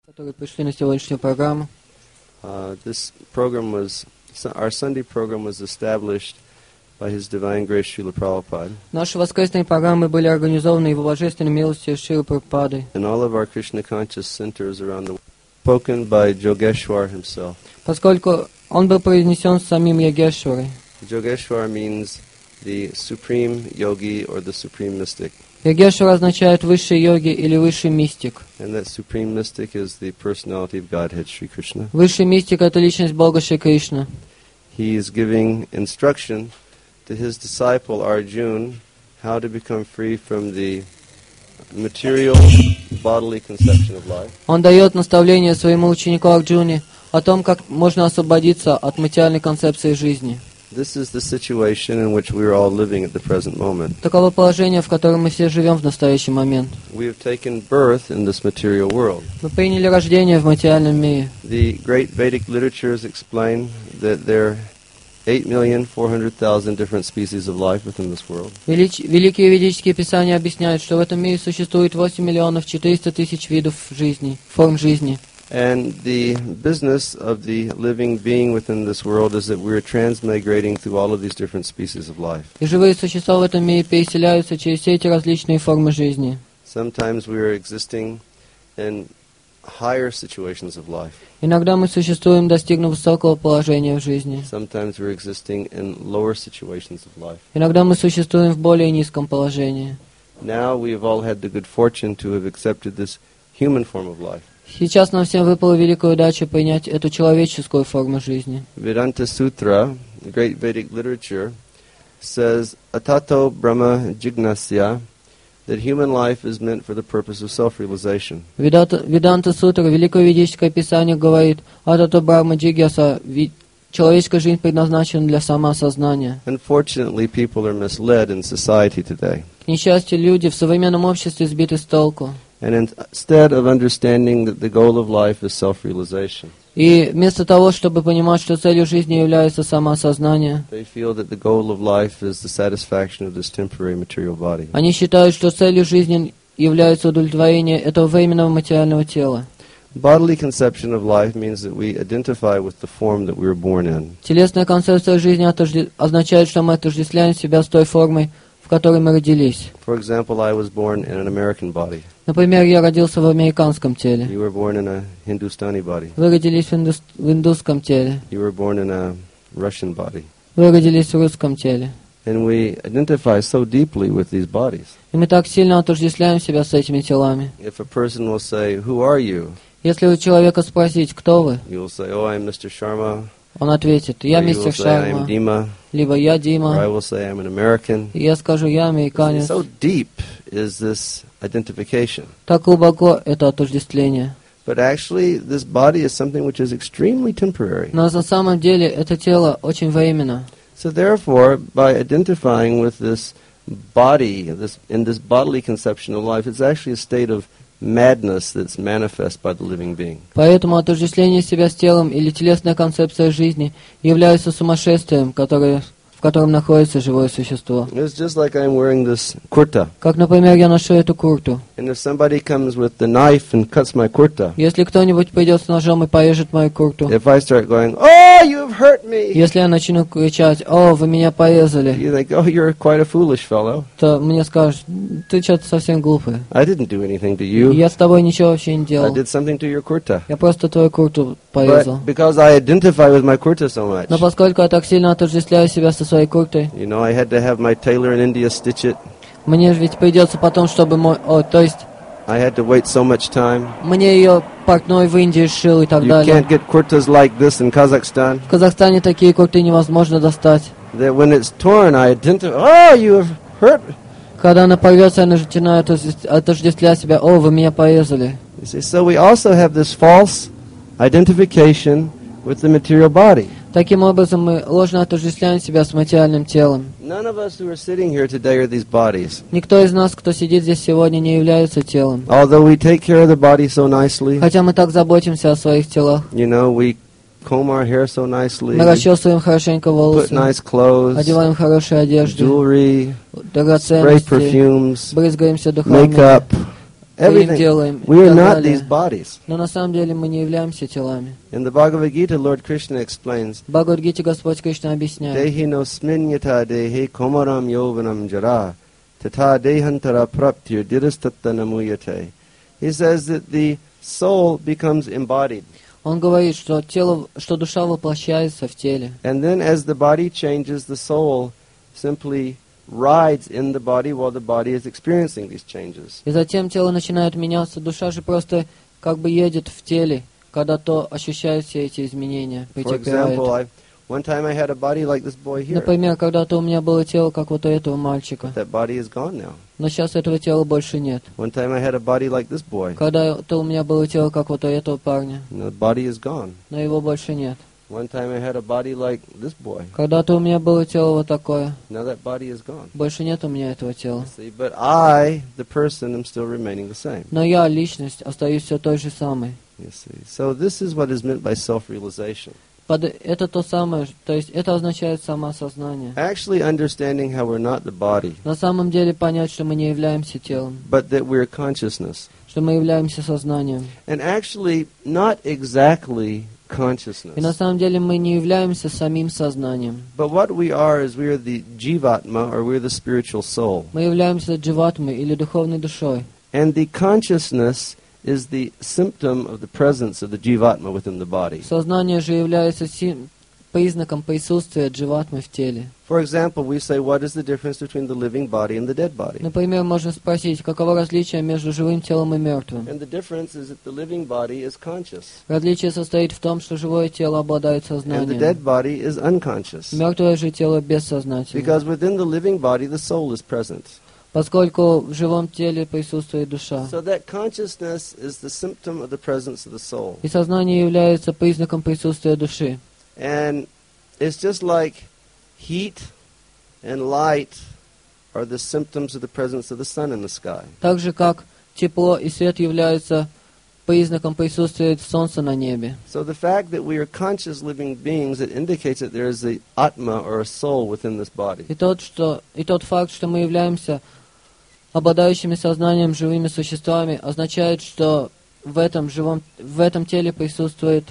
которые пришли на сегодняшнюю программу. Our Sunday program was established by His Divine Grace Srila Prabhupada. Наши воскресные программы были организованы Его Божественной милостью Шрилы Прабхупадой. And all of our Krishna conscious centers around the world, spoken by Yogeshwar himself. Поскольку он был произнесен самим Йогешварой. Yogeshwar means the supreme yogi or the supreme mystic. Йогешвар означает высший йоги или высший мистик. And that supreme mystic is the personality of Godhead Sri Krishna. Высший мистик — это личность Бога Шри Кришна. He is giving instruction to his disciple Arjuna how to become free from the material bodily conception of life. Он дает наставление своему ученику Арджуне о том, как можно освободиться от материальной концепции жизни. This is the situation in which we are all living at the present moment. Таково положение, в котором мы все живем в настоящий момент. We have taken birth in this material world. Мы приняли рождение в материальном мире. The great Vedic literatures explain that there are 8,400,000 different species of life within this world. Великие ведические писания объясняют, что в этом мире существует 8,400,000 видов жизни, форм жизни. And the business of the living being within this world is that we're transmigrating through all of these different species of life. И живые существа в этом мире переселяются через все эти различные формы жизни. Sometimes we are existing in higher situations of life. Иногда мы существуем, достигнув высокого положения в жизни. Sometimes we're existing in lower situations of life. Иногда мы существуем в более низком положении. Now we have all had the good fortune to have accepted this human form of life. Сейчас нам всем выпала великая удача принять эту человеческую форму жизни. Vedanta Sutra, the great Vedic literature, says, Atato Brahma Jignasya, that human life is meant for the purpose of self-realization. Веданта Сутра, великое ведическое писание, говорит: Атато Брахма Джигьяса, человеческая жизнь предназначена для самоосознания. Unfortunately, people are misled in society today. К несчастью, люди в современном обществе сбиты с толку. And instead of understanding that the goal of life is self-realization, И вместо того, чтобы понимать, что целью жизни является самоосознание, they feel that the goal of life is the satisfaction of this temporary material body. они считают, что целью жизни является удовлетворение этого временного материального тела. Bodily conception of life means that we identify with the form that we were born in. Телесная концепция жизни означает, что мы отождествляем себя с той формой, в которой мы родились. For example, I was born in an American body. Например, я родился в американском теле. You were born in a Hindustani body. Вы родились в индусском теле. You were born in a Russian body. Вы родились в русском теле. And we identify so deeply with these bodies. И мы так сильно отождествляем себя с этими телами. If a person will say, "Who are you?" Если у человека спросить, кто вы, You will say, "Oh, I'm Mr. Sharma." он ответит: я Or you мистер will say, "I'm Шарма, Dima." либо я Or I Дима, will say, "I'm an American." и я скажу: я американец. So deep is this identification. Так глубоко это отождествление. But actually, this body is something which is extremely temporary. Но на самом деле это тело очень временно. So therefore, by identifying with this body, in this bodily conception of life, it's actually a state of madness that's manifest by the living being. Поэтому отождествление себя с телом или телесная концепция жизни является сумасшествием, в котором находится живое существо. It's just like I'm wearing this kurta. Как, например, я ношу эту курту. And if somebody comes with the knife and cuts my kurta, Если кто-нибудь придет с ножом и порежет мою курту, if I start going, "Oh, you've hurt me," если я начну кричать: «О, вы меня порезали», you think, "Oh, you're quite a foolish fellow. то мне скажут: ты что-то совсем глупый. I didn't do anything to you. Я с тобой ничего вообще не I делал. did something to your kurta." Я просто твою курту порезал. But because I identify with my kurta so much, Но поскольку я так сильно отождествляю себя со своей куртой, you know, I had to have my tailor in India stitch it. мне ведь придется потом, чтобы то есть I had to wait so much time. мне ее портной в Индии сшил и так You далее. can't get kurtas like this in Kazakhstan. В Казахстане такие курты невозможно достать. That when it's torn, I identify. Oh, you have hurt. Когда она порвется, я начинаю отождествлять себя: «О, вы меня порезали». You see, so we also have this false identification with the material body. Таким образом, мы ложно отождествляем себя с материальным телом. None of us who are sitting here today are these bodies. Никто из нас, кто сидит здесь сегодня, не является телом. Although we take care of the body so nicely, Хотя мы так заботимся о своих телах. you know, we comb our hair so nicely, Мы расчесываем хорошенько put волосы, nice clothes, одеваем хорошие одежды, jewelry, spray драгоценности, perfumes, брызгаемся духами, makeup, говорим, делаем We и are так not далее. these bodies. Но на самом деле мы не являемся телами. In the Bhagavad Gita, Lord Krishna explains, В Бхагавад-гите Господь Кришна объясняет: Dehi no sminyata dehe komaram yovanam jara, tata dehantara praptir dirastatta namuyate. He says that the soul becomes embodied. Он говорит, что душа воплощается в теле. And then as the body changes, the soul simply rides in the body while the body is experiencing these changes. И затем тело начинает меняться, душа же просто как бы едет в теле, когда то ощущает все эти изменения, For претерпевает. example, one time I had a body like this boy here. Например, когда-то у меня было тело, как вот у этого мальчика, That body is gone now. но сейчас этого тела больше нет. One time I had a body like this boy. Когда-то у меня было тело, как вот у этого парня, And the body is gone. но его больше нет. One time I had a body like this boy. Когда-то у меня было тело вот такое, Now that body is gone. больше нет у меня этого тела. See, but I, the person, am still remaining the same. Но я, личность, остаюсь все той же самой. You see. So this is what is meant by self-realization. Это то самое, то есть это означает самоосознание. Actually understanding how we're not the body, На самом деле понять, что мы не являемся телом, but that we're consciousness. что мы являемся сознанием. And actually not exactly И на consciousness. самом деле мы не являемся самим сознанием. But what we are is we are the jivatma, or we're the spiritual soul. Мы являемся дживатмой или духовной душой. And the consciousness is the symptom of the presence of the jivatma within the body. Сознание же является признаком присутствия дживатмы в теле. For example, we say, what is the difference between the living body and the dead body? Например, можно спросить, каково различие между живым телом и мертвым. And the difference is that the living body is conscious, Различие состоит в том, что живое тело обладает and the сознанием. dead body is unconscious. Мертвое же тело бессознательно. Because within the living body, the soul is present. Поскольку в живом теле присутствует душа. So that consciousness is the symptom of the presence of the soul. И сознание является признаком присутствия души. And it's just like heat and light are the symptoms of the presence of the sun in the sky. Так же, как тепло и свет являются признаком присутствия солнца на небе. So the fact that we are conscious living beings, it indicates that there is a atma or a soul within this body. И тот факт, что мы являемся обладающими сознанием живыми существами, означает, что в этом теле присутствует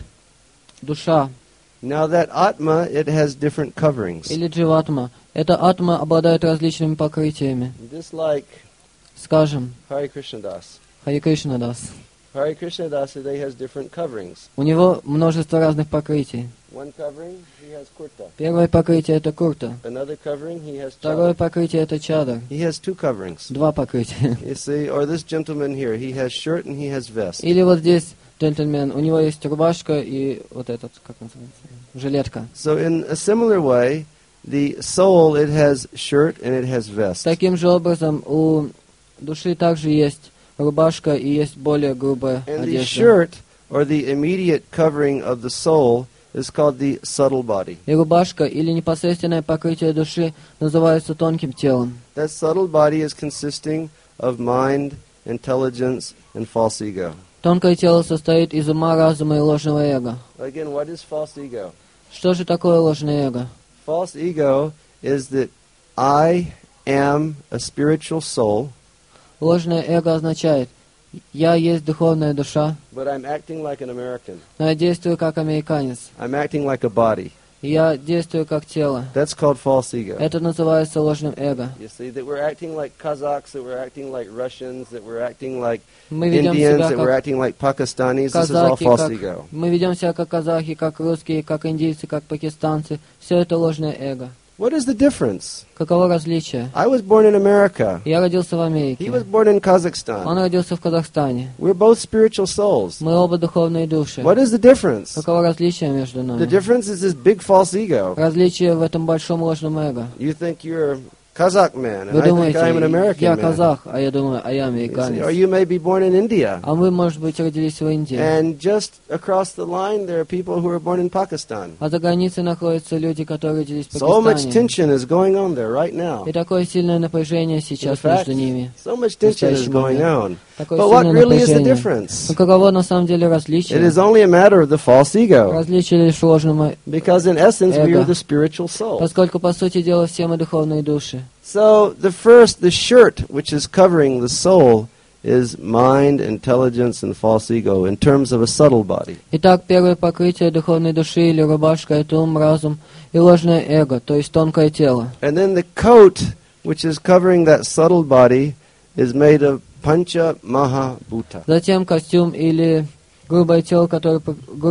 душа. Now that atma, it has different coverings. Или дживатма. Эта атма обладает различными покрытиями. Just like Скажем, Hare Krishna Das. Харе Кришна Das. Hare Krishna Das today has different coverings. У него множество разных покрытий. One covering, he has kurta. Первое покрытие это курта. Another covering, he has Второе chadar. покрытие это чадар. He has two coverings. Два покрытия. You see, or this gentleman here, he has shirt and he has vest. Или вот здесь джентльмен, у него есть рубашка и вот этот, как называется, жилетка. So in a similar way, the soul, it has shirt and it has vest. Таким же образом у души также есть рубашка и есть более грубая And the одежда. shirt, or the immediate covering of the soul, is called the subtle body. И рубашка или непосредственное покрытие души называется тонким телом. That subtle body is consisting of mind, intelligence, and false ego. Тонкое тело состоит из ума, разума и ложного эго. Again, what is false ego? Что же такое ложное эго? False ego is that I am a spiritual soul, Ложное эго означает, я есть духовная душа, but I'm acting like an American. но я действую как американец. I'm acting like a body. Я действую как тело. That's called false ego. Это называется ложным эго. You see, that we're acting like Kazakhs, that we're acting like Russians, that we're acting like Мы ведем Indians, себя that we're как acting like Pakistanis. This is all казахи, false как... ego. Мы ведем себя как казахи, как русские, как индийцы, как пакистанцы. Все это ложное эго. What is the difference? Каково различие? I was born in America. Я родился в He Америке. was born in Kazakhstan. Он родился в Казахстане. We're both spiritual souls. Мы оба духовные души. What is the difference? Каково различие между The нами? difference is this big false ego. Различие в этом большом ложном эго. You think you're a Kazakh man, and Вы I think думаете, I'm an American я man. казах, а я думаю, а я You see, or американец. you may be born in India. А вы, может быть, родились в Индии. And just across the line, there are people who are born in Pakistan. А за границей находятся люди, которые родились в So much Пакистане. tension is going on there right now. И такое сильное напряжение In сейчас fact, между ними. so much tension is настоящий going момент. on. Такое But what сильное really is the напряжение. difference? Но каково на самом деле It различие? is only a matter of the false ego. Различие лишь в ложном Because in essence, we Эго. are the spiritual soul. поскольку, по сути дела, все мы духовные души. So the shirt which is covering the soul is mind, intelligence, and false ego in terms of a subtle body. Итак, первое покрытие духовной души или рубашка — это ум, разум и ложное эго, то есть тонкое тело. And then the coat, which is covering that subtle body, is made of pancha mahabhuta. Затем костюм или грубое тело, которое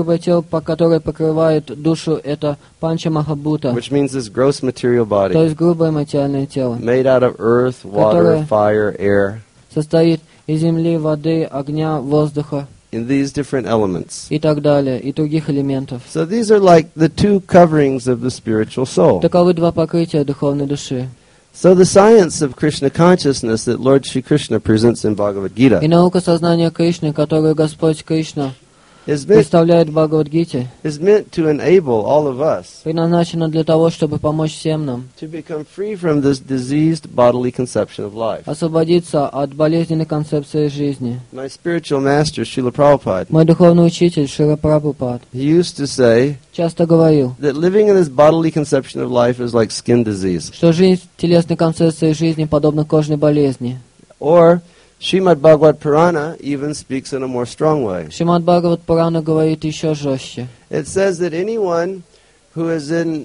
покрывает душу, это панча махабута, Which means this gross material то body, есть грубое материальное тело, made out of earth, water, Которое- fire, air, состоит из земли, воды, огня, воздуха in these different elements. и так далее, и других элементов. So these are like the two coverings of the spiritual soul. Таковы два покрытия духовной души. So the science of Krishna consciousness that Lord Shri Krishna presents in Bhagavad И Gita наука сознания Кришны, которую Господь Кришна is представляет в Бхагавад-гите, meant to enable all of us предназначена для того, чтобы помочь всем нам to become free from this diseased bodily conception of life. освободиться от болезненной концепции жизни. My spiritual master, Srila Prabhupada, Мой духовный учитель Шрила Прабхупад he used to say часто говорил, that living in this bodily conception of life is like skin disease. что жизнь телесной концепции жизни подобна кожной болезни. Or Srimad Bhagavad Purana even speaks in a more strong way. Шримад Бхагават Пурана говорит еще жестче. It says that anyone who is in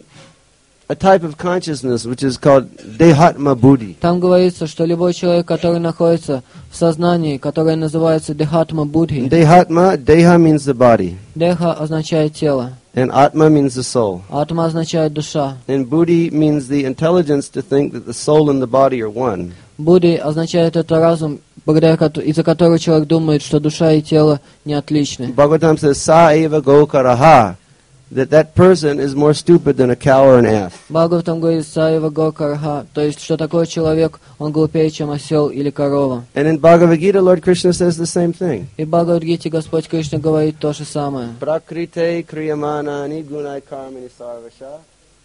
a type of consciousness which is called Dehatma Buddhi, Там говорится, что любой человек, который находится в сознании, которое называется Дехатма Будхи, Dehatma, Deha means the body, Деха означает тело, and Atma means the soul. Атма означает душа, And Buddhi means the intelligence to think that the soul and the body are one. Будхи означает это разум, из-за которого человек думает, что душа и тело не отличны. Bhagavatam says, Sa eva gokaraha, that person is more stupid than a cow or an ass. Бхагаватам говорит Саева Гокарха, то есть, что такой человек, он глупее, чем осел или корова. And in Bhagavad Gita, Lord Krishna says the same thing. И в Бхагавад-гите Господь Кришна говорит то же самое. Prakrite kriyamanani gunai karmini sarvasha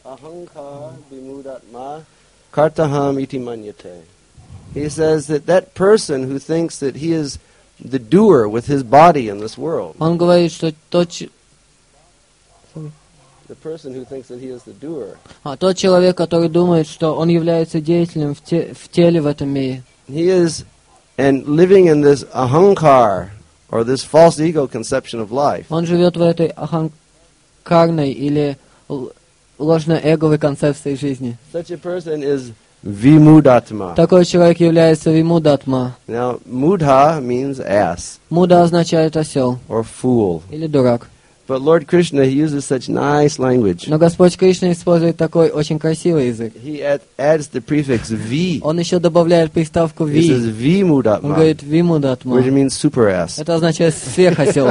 ahankar bimudatma kartaham iti manyate. He says that person who thinks that he is the doer with his body in this world, Он говорит, что тот человек, который думает, что он является деятелем в теле в этом мире, he is and living in this ahankar or this false ego conception of life. он живет в этой аханкарной или ложно-эговой концепции жизни. Such a person is vimudatma. Такой человек является вимудатма. Now, mudha means ass Муда означает осел or fool. или дурак. But Lord Krishna, he uses such nice language. Но Господь Кришна использует такой очень красивый язык. He adds the prefix v. Он еще добавляет приставку He says ви. vimudatma, Он говорит вимудатма. which means super ass. Это означает сверхосел.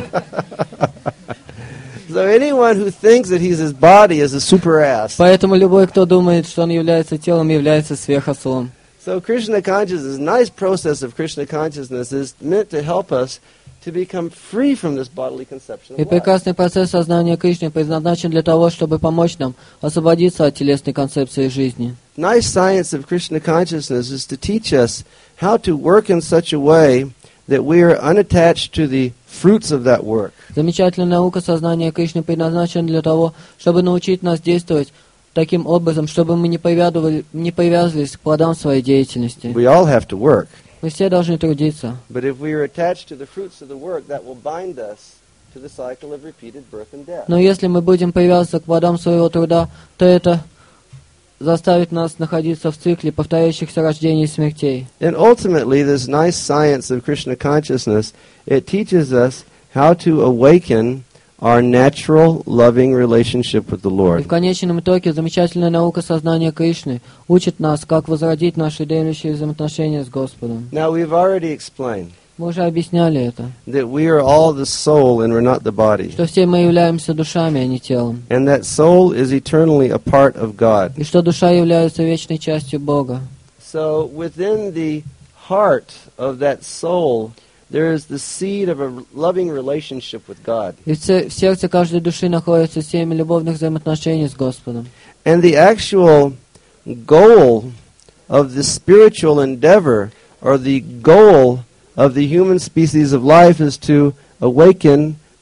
So anyone who thinks that he's his body is a super ass. Поэтому любой, кто думает, что он является телом, является сверхослом. So Krishna consciousness, nice process of Krishna consciousness is meant to help us to become free from this bodily conception И of life. прекрасный процесс сознания Кришны предназначен для того, чтобы помочь нам освободиться от телесной концепции жизни. Nice science of Krishna consciousness is to teach us how to work in such a way that we are unattached to the fruits of that work. Замечательная наука сознания Кришны предназначена для того, чтобы научить нас действовать таким образом, чтобы мы не привязывались к плодам своей деятельности. We all have to work. Мы все должны трудиться. But if we are attached to the fruits of the work, that will bind us to the cycle of repeated birth and death. Но если мы будем привязываться к плодам своего труда, то это заставит нас находиться в цикле повторяющихся рождений и смертей. And ultimately, this nice science of Krishna consciousness, it teaches us how to awaken our natural loving relationship with the И в Lord. конечном итоге замечательная наука сознания Кришны учит нас, как возродить наши дремлющие взаимоотношения с Господом. Now, we've already explained Мы уже объясняли это, that we are all the soul and we're not the body. что все мы являемся душами, а не телом. And that soul is eternally a part of God. И что душа является вечной частью Бога. So within the heart of that soul, there is the seed of a loving relationship with God. И в сердце каждой души находится семя любовных взаимоотношений с Господом. And the actual goal of the spiritual endeavor, or the goal of the human species of life, is to awaken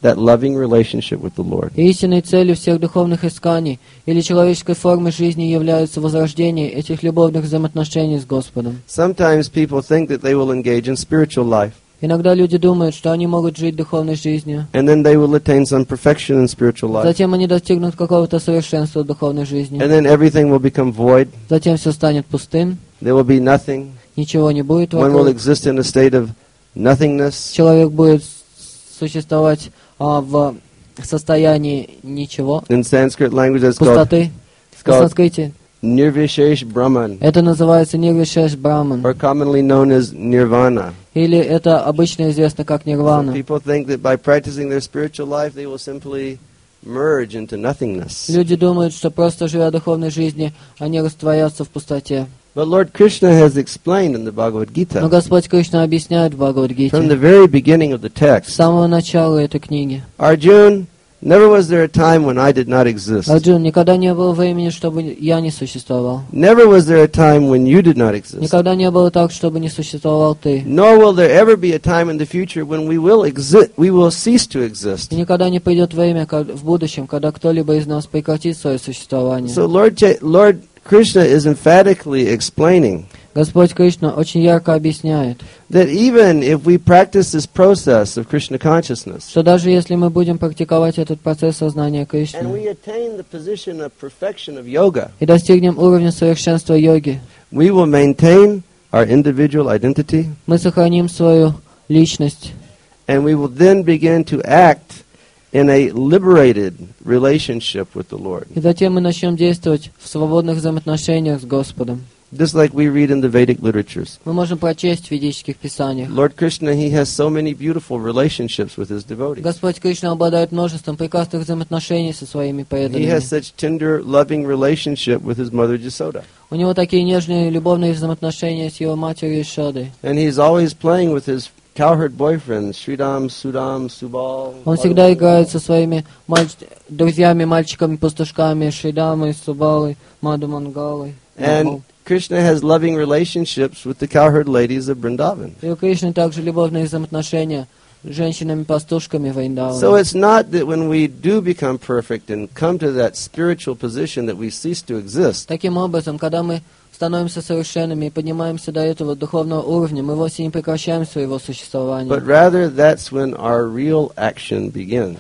that loving relationship with the Lord. И истинной целью всех духовных исканий или человеческой формы жизни является возрождение этих любовных взаимоотношений с Господом. Sometimes people think that they will engage in spiritual life, Иногда люди думают, что они могут жить духовной жизнью. and then they will attain some perfection in spiritual life, Затем они достигнут какого-то совершенства в духовной жизни. and then everything will become void. Затем все станет пустым, There will be nothing. ничего не будет One will вокруг. exist in a state of nothingness. Человек будет существовать в состоянии ничего, In Sanskrit language, that's called пустоты. На called санскрите Nirvishesh Brahman, это называется Нирвишеш Браман. or commonly known as Nirvana. Или это обычно известно как So нирвана. people think that by practicing their spiritual life, they will simply merge into nothingness. Люди думают, что просто живя духовной жизнью, они растворятся в пустоте. But Lord Krishna has explained in the Bhagavad Но Gita, Господь Кришна объясняет в from the Бхагавад-гите, very beginning of the с text, самого начала этой книги. Arjun, never was there a time when I did not exist. Арджун, никогда не было времени, чтобы я не существовал. Never was there a time when you did not exist. Никогда не было так, чтобы не существовал ты. Nor will there ever be a time in the future when we will cease to exist. И никогда не придет время в будущем, когда кто-либо из нас прекратит свое существование. So Lord Krishna is emphatically explaining Господь Кришна очень ярко объясняет, that even if we practice this process of Krishna consciousness, что даже если мы будем практиковать этот процесс сознания and Кришны we attain the position of perfection of yoga, и достигнем уровня совершенства йоги, we will maintain our individual identity, мы сохраним свою личность, and we will then begin to act in a liberated relationship with the Lord. и затем мы начнем действовать в свободных взаимоотношениях с Господом. Just like we read in the Vedic literatures. Мы можем прочесть в ведических писаниях. Lord Krishna, he has so many beautiful relationships with his devotees. Господь Кришна обладает множеством прекрасных взаимоотношений со своими He преданными. has such tender, loving relationship with his mother Jasoda. У него такие нежные любовные взаимоотношения с его матерью Ишодой. And he's always playing with his cowherd boyfriends, Sridam, Sudam, Subal. Он всегда играет со своими друзьями, мальчиками-пастушками, Шридамой, Субалой, Маду Мангалой. And Krishna has loving relationships with the cowherd ladies of Vrindavan. И у Кришны также любовные взаимоотношения с женщинами-пастушками So Вриндавана. it's not that when we do become perfect and come to that spiritual position that we cease to exist. Таким образом, когда мы становимся совершенными и поднимаемся до этого духовного уровня, мы вовсе не прекращаем своего существования. But rather that's when our real action begins.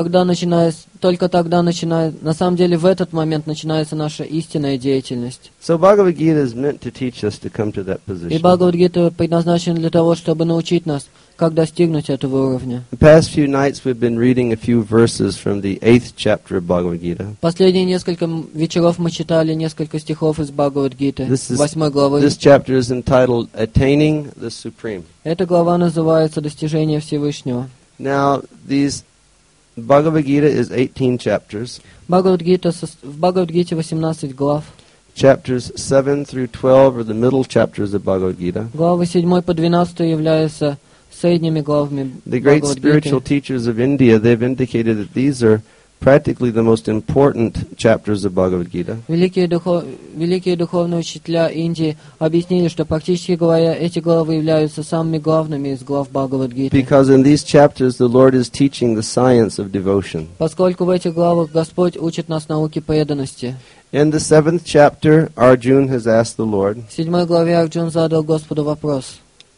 Только тогда начинается, на самом деле в этот момент начинается наша истинная деятельность. So Bhagavad Gita is meant to teach us to come to that И position. Бхагавад-гита предназначен для того, чтобы научить нас, как достигнуть этого уровня. The past few nights we've been reading a few verses from the 8th chapter of Bhagavad Gita. Последние несколько вечеров мы читали несколько стихов из Бхагавад-гиты, This 8 главы. chapter is entitled Attaining the Supreme. Эта глава называется «Достижение Всевышнего». Now, Bhagavad Gita is 18 chapters. В Бхагавад-гите 18 глав. Chapters 7 through 12 are the middle chapters of Bhagavad Gita. Главы 7 по 12 являются средними главами The great spiritual Бхагавад-гиты. teachers of India, they've indicated that these are practically the most important chapters of Bhagavad Gita. Великие духовные учителя Индии объяснили, что практически говоря, эти главы являются самыми главными из глав Бхагавад-гиты. Because in these chapters the Lord is teaching the science of devotion. Поскольку в этих главах Господь учит нас науке преданности. In the 7th chapter, Arjun has asked the Lord, В 7 главе Арджун задал Господу вопрос.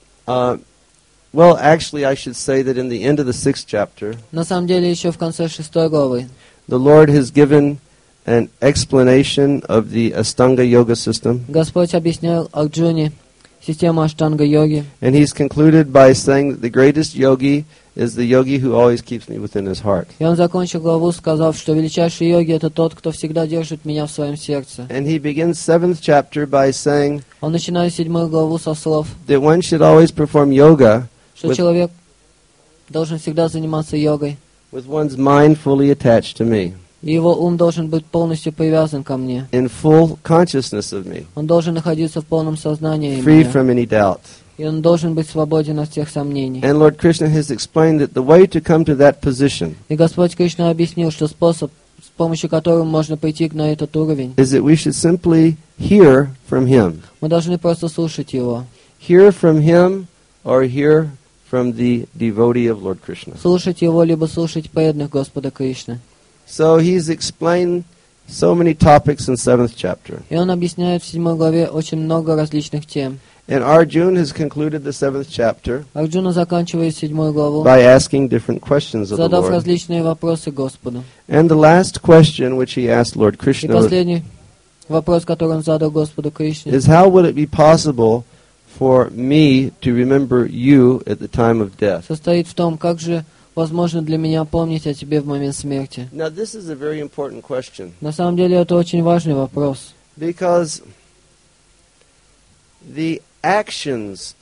well, actually I should say that in the end of the 6th chapter, На самом деле, еще в конце 6 главы the Lord has given an explanation of the Astanga Yoga system, Господь объяснял Арджуне систему Аштанга-йоги. and he's concluded by saying that the greatest yogi is the yogi who always keeps me within his heart. И он закончил главу, сказав, что величайший йоги — это тот, кто всегда держит меня в своем сердце. And he begins 7th chapter by saying Он начинает 7 главу со слов, that one should always perform yoga что человек должен всегда заниматься йогой, with one's mind fully attached to me, и его ум должен быть полностью привязан ко мне. in full consciousness of me, Он должен находиться в полном сознании free меня, from any doubt. и он должен быть свободен от всех сомнений. And Lord Krishna has explained that the way to come to that position И Господь Кришна объяснил, что способ, с помощью которого можно прийти на этот уровень, is that we should simply hear from Him. мы должны просто слушать Его. Hear from Him or hear from the devotee of Lord Krishna. Слушать его, либо слушать преданных Господа Кришны. So he's explained so many topics in 7th chapter. И он объясняет в 7 главе очень много различных тем. And Arjuna has concluded the 7th chapter Арджуна заканчивает 7 главу, by asking different questions of the задав Lord. различные вопросы Господу. And the last question which he asked Lord И Krishna последний вопрос, который он задал Господу Кришне, is, how will it be possible for me to remember you at the time of death? состоит в том, как же возможно для меня помнить о тебе в момент смерти. Now this is a very important question, На самом деле это очень важный вопрос, because the actions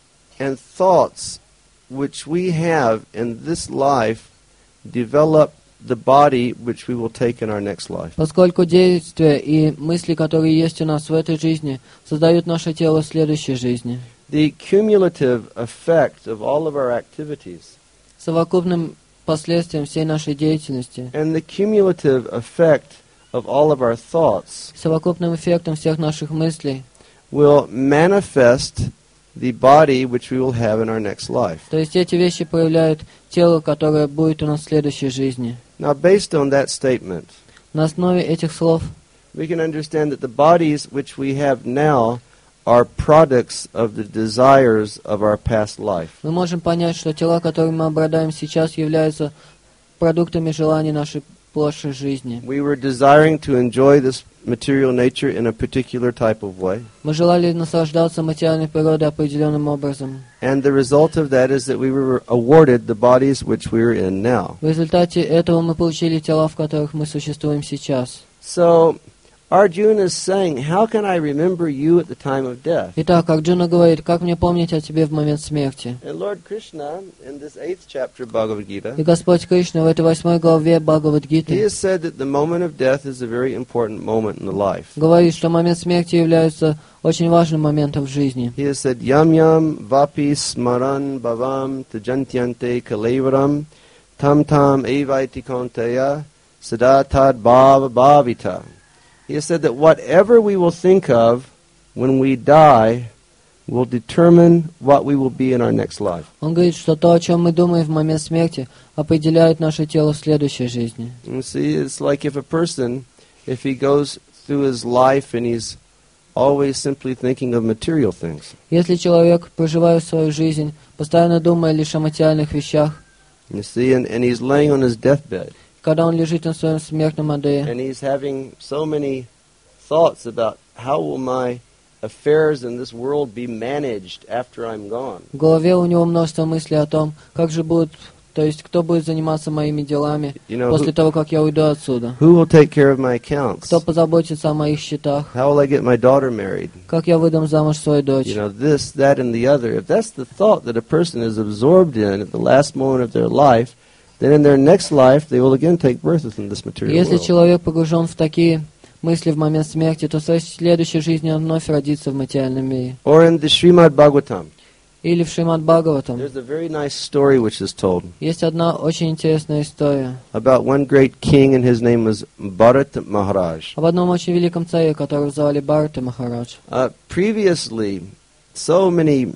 and thoughts which we have in this life develop the body which we will take in our next life. поскольку действия и мысли, которые есть у нас в этой жизни, создают наше тело в следующей жизни. The cumulative effect of all of our activities Совокупным последствием всей нашей деятельности, and the cumulative effect of all of our thoughts совокупным эффектом всех наших мыслей, will manifest the body which we will have in our next life. то есть эти вещи проявляют тело, которое будет у нас в следующей жизни. Now, based on that statement, На основе этих слов we can understand that the bodies which we have now are products of the desires of our past life. мы можем понять, что тела, которыми мы обладаем сейчас, являются продуктами желаний нашей прошлой жизни. We were desiring to enjoy this material nature in a particular type of way, Мы желали наслаждаться материальной природой определенным образом. and the result of that is that we were awarded the bodies which we are in now. В результате этого мы получили тела, в которых мы существуем сейчас. So, Arjuna is saying, how can I remember you at the time of death? Итак, Арджуна говорит, как мне помнить о тебе в момент смерти? And Lord Krishna, in this 8th chapter of Bhagavad И Gita, Господь Кришна в этой 8 главе he Бхагавад-гиты has said that the moment of death is a very important moment in the life. говорит, что момент смерти является очень важным моментом в жизни. He has said, Yam yam vapi smaran bhavam tajantyante kalevaram tam tam evaiti konteya sadatad bhava bhavita. He has said that whatever we will think of when we die will determine what we will be in our next life. Он говорит, что то, о чем мы думаем в момент смерти, определяет наше тело в следующей жизни. You see, it's like if a person, if he goes through his life and he's always simply thinking of material things. Если человек, проживая свою жизнь, постоянно думая лишь о материальных вещах, You see, and he's laying on his deathbed, когда он лежит на своем смертном одре, and he's having so many thoughts about how will my affairs in this world be managed after I'm gone. в голове у него множество мыслей о том, как же будет, то есть кто будет заниматься моими делами You know, после того, как я уйду отсюда, who will take care of my accounts? кто позаботится о моих счетах, How will I get my daughter married? как я выдам замуж свою дочь. You know, this, that, and the other. If that's the thought that a person is absorbed in at the last moment of their life, then in their next life they will again take birth within this material Если world. человек погружен в такие мысли в момент смерти, то в следующей жизни он вновь родится в материальном мире. Or in the Srimad Bhagavatam, Или в Шримад Бхагаватам there's a very nice story which is told есть одна очень интересная история about one great king, and his name was Bharat Maharaj. об одном очень великом царе, которого звали Бхарата Махарадж. Previously, so many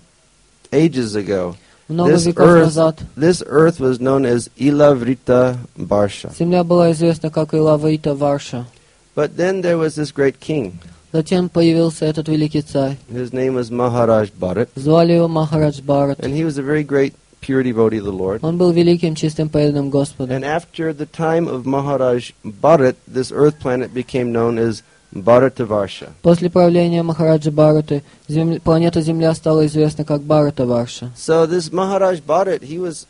ages ago, Много This веков earth- назад this earth was known as Ilavrita Barsha. земля была известна как Илаврита Варша. But then there was this great king. Затем появился этот великий царь. His name was Maharaj Bharat, Звали его Махарадж Бхарат. and he was a very great pure devotee of the Lord. Он был великим чистым преданным Господу. And after the time of Maharaj Bharat, this earth planet became known as Bharatavarsha. После правления Махараджа Бхараты планета Земля стала известна как Бхарата Варша. So this Maharaj Bharat, he was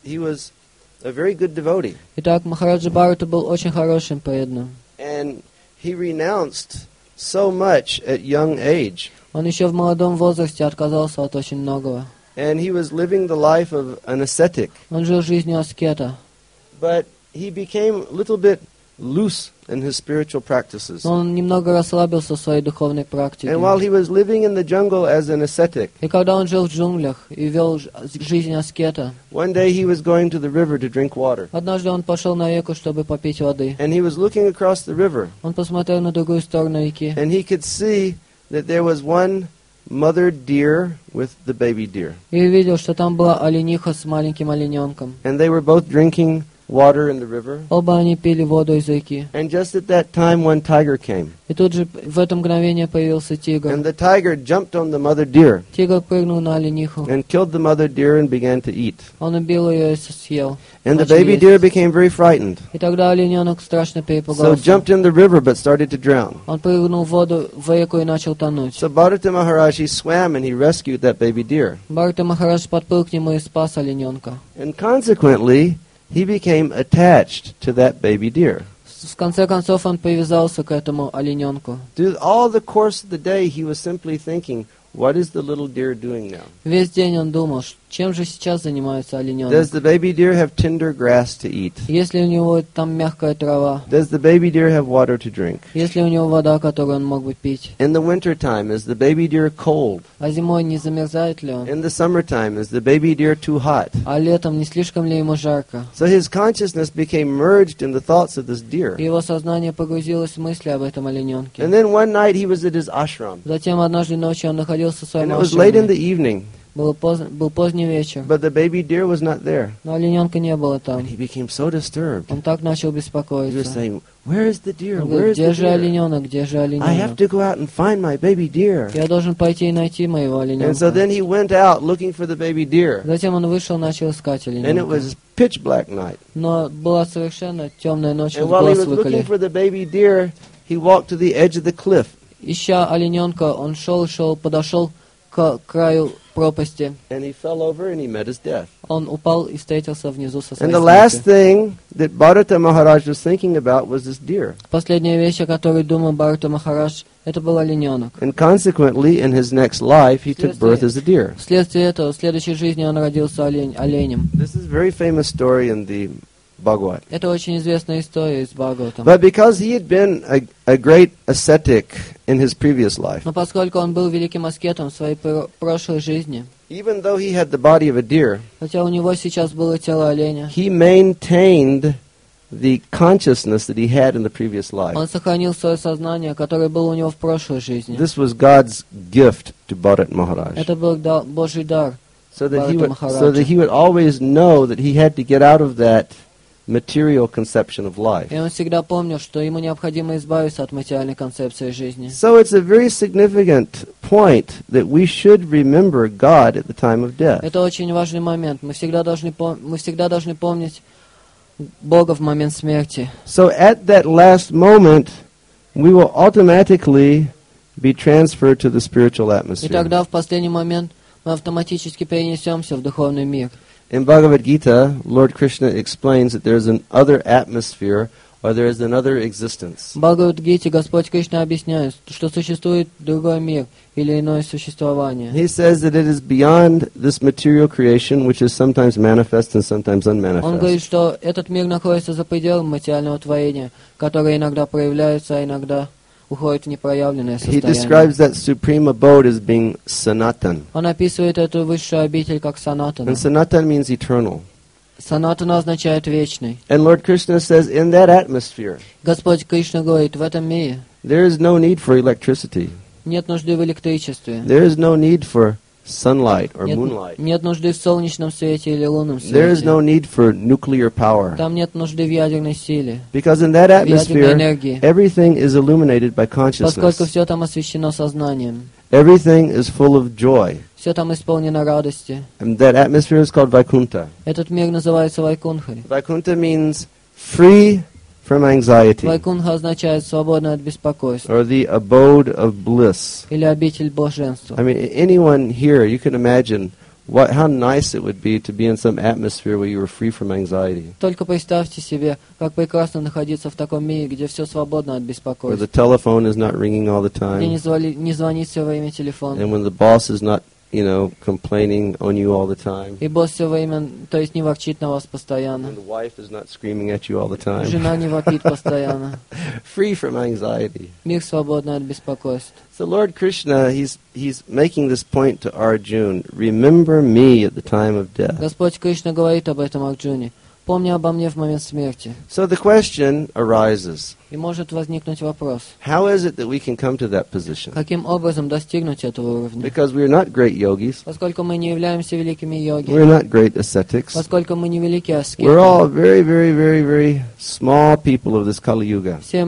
a very good devotee, Итак, Махараджа Бхарата был очень хорошим преданным. and he renounced so much at young age, Он еще в молодом возрасте отказался от очень многого. and he was living the life of an ascetic. Он жил жизнью аскета. But he became a little bit loose in his spiritual practices. Но он немного расслабился в своей духовной практике. And while he was living in the jungle as an ascetic, И когда он жил в джунглях и вел жизнь аскета, one day he was going to the river to drink water. однажды он пошел на реку, чтобы попить воды. And he was looking across the river, Он посмотрел на другую сторону реки and he could see that there was one mother deer with the baby deer. И увидел, что там была олениха с маленьким олененком. And they were both drinking water in the river. Оба они пили воду из реки. And just at that time, one tiger came. И тут же в это мгновение появился тигр. And the tiger jumped on the mother deer Тигр прыгнул на олениху. and killed the mother deer and began to eat. Он убил ее и съел. And the Начал baby есть. deer became very frightened. И тогда олененок страшно So перепугался. jumped in the river but started to drown. Он прыгнул в воду, в реку и начал тонуть. So Bharata Maharaj, he swam and he rescued that baby deer. Бхарата Махарадж подплыл к нему и спас олененка. And consequently, he became attached to that baby deer. В конце концов он привязался к этому олененку. Through all the course of the day, he was simply thinking, what is the little deer doing now? Весь день он думал, чем же сейчас занимается олененок. Does the baby deer have tender grass to eat? Если у него там мягкая трава, Does the baby deer have water to drink? если у него вода, которую он мог бы пить. In the wintertime, is the baby deer cold? А зимой не замерзает ли он? In the summertime, is the baby deer too hot? А летом не слишком ли ему жарко? So his consciousness became merged in the thoughts of this deer. И его сознание погрузилось в мысли об этом олененке. And then one night he was at his ashram. Затем однажды ночью он находился в своем And it was late in the ашраме. evening, Был поздний вечер, but the baby deer was not there. но олененка не было там. And he became so disturbed. Он так начал He was беспокоиться. saying, where is the deer? Он Where говорит, is the где же deer? олененок, где же I have олененок? to go out and find my baby deer. Я должен пойти и найти моего And so then олененка. he went out looking for the baby deer. Затем он вышел, начал искать And it олененка. was pitch black night. Но была совершенно темная ночь, And в while he глаз was looking выколи. for the baby deer, he walked to the edge of the cliff. Ища олененка, он подошел к краю пропасти. And he fell over and he met his death. Он упал и встретился внизу со своей And the last смертью. thing that Bharata Maharaj was thinking about was this deer. Последняя вещь, о которой думал Бхарата Махарадж, это был олененок. And consequently, in his next life, he took birth as a deer. Вследствие этого, в следующей жизни он родился оленем. This is a very famous story in the Bhagavad. Это очень известная история из Бхагаватам. But because he had been a great ascetic in his previous life, Но поскольку он был великим аскетом в своей прошлой жизни, even though he had the body of a deer, хотя у него сейчас было тело оленя, he maintained the consciousness that he had in the previous life. он сохранил свое сознание, которое было у него в прошлой жизни. This was God's gift to Bharat Maharaj. Это был Божий дар. So that Bharata Maharaja. he would always know that he had to get out of that material conception of life. И он всегда помнил, что ему необходимо избавиться от материальной концепции жизни. So it's a very significant point that we should remember God at the time of death. Это очень важный момент. Мы всегда должны помнить Бога в момент смерти. So at that last moment, we will automatically be transferred to the spiritual И atmosphere. тогда в последний момент мы автоматически перенесемся в духовный мир. In Bhagavad Gita, Lord Krishna explains that there is an other atmosphere or there is another existence. В Бхагавад-гите Господь Кришна объясняет, что существует другой мир или иное существование. He says that it is beyond this material creation, which is sometimes manifest and sometimes Он говорит, unmanifest. что этот мир находится за пределом материального творения, которое иногда проявляется, а иногда уходит в непроявленное He состояние. describes that supreme abode as being Sanatan. Он описывает эту высшую обитель как санатана. And Sanatan means eternal. Санатана означает вечный. And Lord Krishna says in that atmosphere, Господь Кришна говорит, в этом мире there is no need for electricity. нет нужды в электричестве, There is no need for sunlight or нет, moonlight. нет нужды в солнечном свете или лунном There is свете. no need for nuclear power. Там нет нужды в ядерной силе, Because in that в ядерной atmosphere, энергии, everything is illuminated by поскольку consciousness. все там освещено сознанием, Everything is full of joy. все там исполнено радости. And that atmosphere is called Vaikuntha. Этот мир называется Вайкунхой. Vaikuntha means free from anxiety, Вайкунха означает свободно от беспокойства or the abode of bliss. или обитель блаженства. I mean, anyone here, you can imagine how nice it would be to be in some atmosphere where you were free from anxiety, Только представьте себе, как прекрасно находиться в таком мире, где все свободно от where беспокойства, the telephone is not ringing all the где time, не звонит все время телефон, and when the boss is not, complaining on you all the time, и босс все время, то есть не ворчит на вас постоянно, and the wife is not screaming at you all the time. жена не вопит постоянно, Free from anxiety. мир свободный от беспокойств. So Lord Krishna, he's making this point to Arjuna. Remember me at the time of death. Господь Кришна говорит об этом Арджуне. помни обо мне в момент смерти. So the question arises, И может возникнуть вопрос, how is it that we can come to that position? каким образом достигнуть этого уровня? Because we are not great yogis, Поскольку мы не являемся великими йоги, we're not great ascetics, поскольку мы не великие we're all аскеты, very, very, very, very small people of this Kali Yuga. все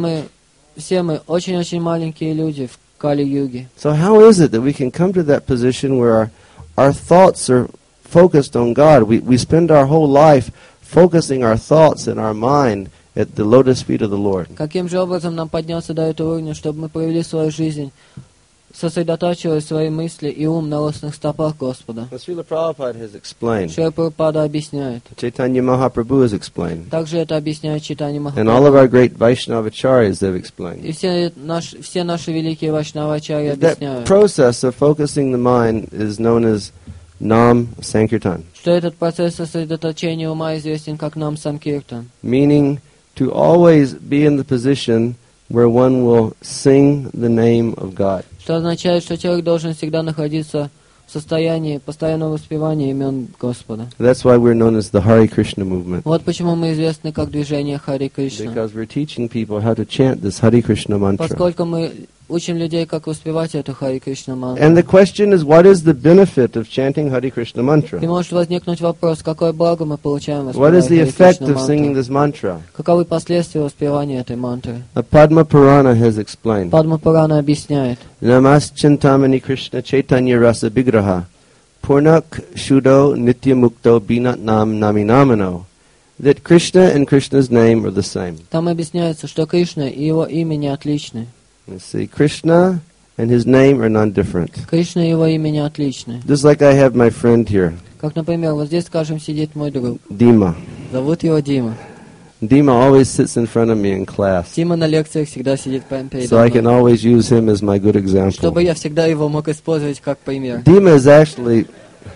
мы очень-очень маленькие люди в Кали-юге. So how is it that we can come to that position where our thoughts are focused on God? We spend our whole life focusing our thoughts and our mind at the lotus feet of the Lord. Каким же образом нам подняться до этого уровня, чтобы мы провели свою жизнь, сосредотачивая свои мысли и ум на лотосных стопах Господа? Srila Prabhupada has explained, Шрила Прабхупада объясняет. Chaitanya Mahaprabhu has explained, Также это объясняет Чайтанья and all of Махапрабху. our great Vaishnavacharyas have explained. И все наши великие вайшнавачарьи That объясняют, process of focusing the mind is known as Nam Sankirtan, что этот процесс сосредоточения ума известен как Нам Санкиртан, meaning to always be in the position where one will sing the name of God. что означает, что человек должен всегда находиться в состоянии постоянного воспевания имен Господа. That's why we're known as the Hare Krishna movement, Вот почему мы известны как движение Хари Кришна. because we're teaching people how to chant this Hare Krishna mantra. Поскольку мы учим людей, как воспевать эту Хари Кришна мантру. And the question is, what is the benefit of chanting Hare Krishna mantra? И может возникнуть вопрос, какое благо мы получаем, What воспевая is the Хари effect Кришна of singing мантру? this mantra? Каковы последствия воспевания этой мантры? Padma Purana has explained, Падма Пурана объясняет, Namas Chintamani Krishna Chaitanya Rasa Vigraha Purnak Shudo Nitya Mukto Binat Nam Naminamano, that Krishna and Krishna's name are the same. там объясняется, что Кришна и его имя не отличны. You see, Krishna and his name are non-different. Кришна и его имя не отличны. Just like I have my friend here, Как, например, вот здесь, скажем, сидит мой друг. Dima. Зовут его Дима. Dima always sits in front of me in class, Дима на лекциях всегда сидит прямо передо so I can мной, always use him as my good example. чтобы я всегда его мог использовать как пример. Dima is actually,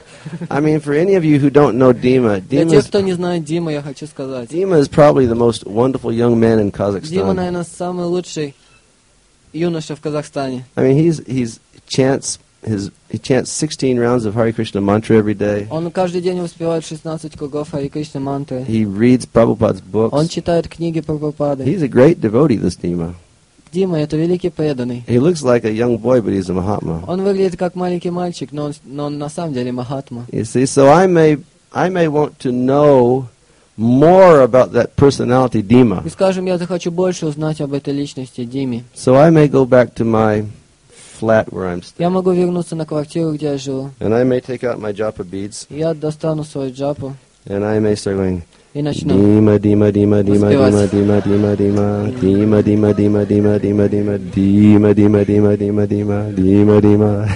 I mean, for any of you who don't know Dima, Для тех, кто не знает Диму, я хочу сказать. Dima is probably the most wonderful young man in Дима, Kazakhstan. наверное, самый лучший юноша в Казахстане. I mean, he chants 16 rounds of Hare Krishna mantra every day. Он каждый день воспевает 16 кругов Хари Кришна мантры. He reads Prabhupada's Он books. читает книги Прабхупады. He's a great devotee, this Dima. Дима — это великий преданный. He looks like a young boy, but he's a Mahatma. Он выглядит как маленький мальчик, но он на самом деле Махатма. You see, so I may want to know more about that personality, Dima. И скажем, я захочу больше узнать об этой личности Диме. So I may go back to my flat where I'm Я staying. могу вернуться на квартиру, где я живу. And I may take out my japa beads, Я достану свою джапу and I may start going, и начну. Dima, Dima, Dima, Dima, Воспевать. Dima, Dima, Dima, Dima, Dima, Dima, Dima, Dima, Dima, Dima, Dima, Dima, Dima, Dima, Dima, Dima.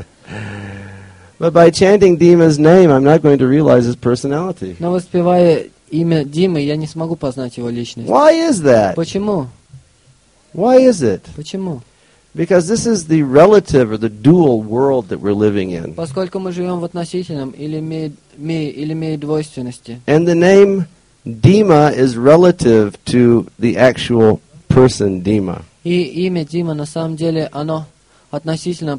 But by chanting Dima's name, I'm not going to realize his personality. Но воспевая имя Димы, я не смогу познать его личность. Why is that? Почему? Why is it? Почему? Because this is the relative or the dual world that we're living in. Поскольку мы живем в относительном или мире двойственности. And the name Dima is relative to the actual person Dima. И имя Дима на самом деле оно относительно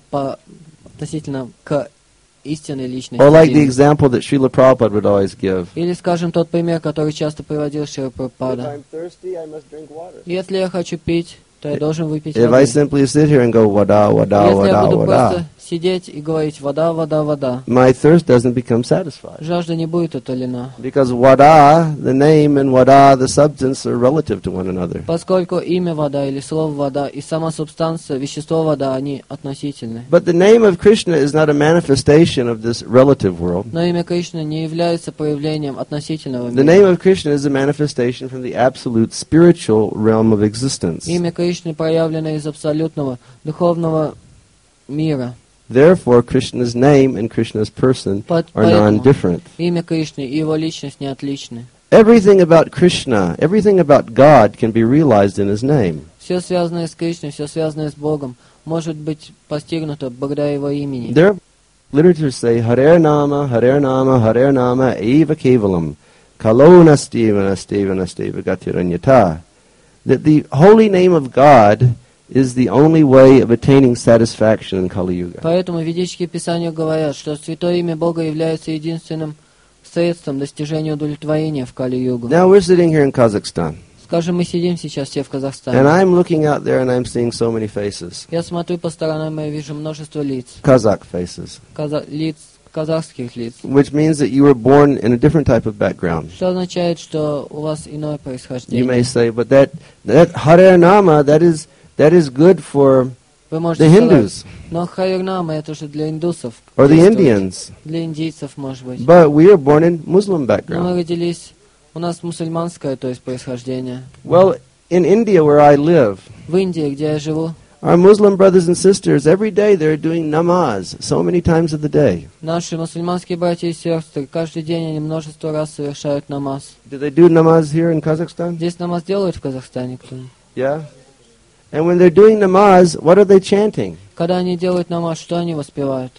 к истинной личности Or like the Димы. example that Srila Prabhupada would always give. Или, скажем, тот пример, который часто приводил Шрила Прабхупада. thirsty, I must drink water. Если я хочу пить, то я должен выпить If I воды. simply sit here and go wada, wada, Если я wada, буду wada, просто сидеть и говорить вода, вода, вода, my thirst doesn't become satisfied. жажда не будет утолена. Because wada, the name, and wada, the substance, are relative to one another. Поскольку имя вода или слово вода и сама субстанция, вещество вода, они относительны. But the name of Krishna is not a manifestation of this relative world. Но имя Кришны не является проявлением относительного The мира. name of Krishna is a manifestation from the absolute spiritual realm of existence. Имя Кришны проявлено из абсолютного духовного мира. Therefore, Krishna's name and Krishna's person are Поэтому non-different. имя Кришны и его личность не отличны. Everything about Krishna, everything about God can be realized in His name. Все связанное с Кришной, все связанное с Богом, может быть постигнуто благодаря его имени. There, literature say, Harer Nama, Eva Kevalam, Kalona Steva, Gatiranyata. That the holy name of God is the only way of attaining satisfaction in Kali Yuga. Поэтому ведические писания говорят, что святое имя Бога является единственным средством достижения удовлетворения в Кали-югу. Now we're sitting here in Kazakhstan, Скажем, мы сидим сейчас все в and Казахстане. I'm looking out there and I'm seeing so many faces, Я смотрю по сторонам и вижу множество лиц. Kazakh faces, Лиц, казахских лиц. which means that you were born in a different type of background. Что означает, что у вас иное You происхождение. may say, but that Hare Nama, that is good for Вы можете the сказать, Hindus но Харинама это же для индусов. or the действует. Indians, Для индийцев, может быть. but we are born in Muslim Но мы background. родились, у нас мусульманское, то есть происхождение. Well, in India where I live, В Индии, где я живу, our Muslim brothers and sisters, every day they're doing namaz so many times of the day. наши мусульманские братья и сестры каждый день они множество раз совершают намаз. Do they do namaz here in Kazakhstan? Здесь намаз делают в Казахстане кто-нибудь? Yeah? And when they're doing namaz, what are they chanting? Когда они делают намаз, что они воспевают?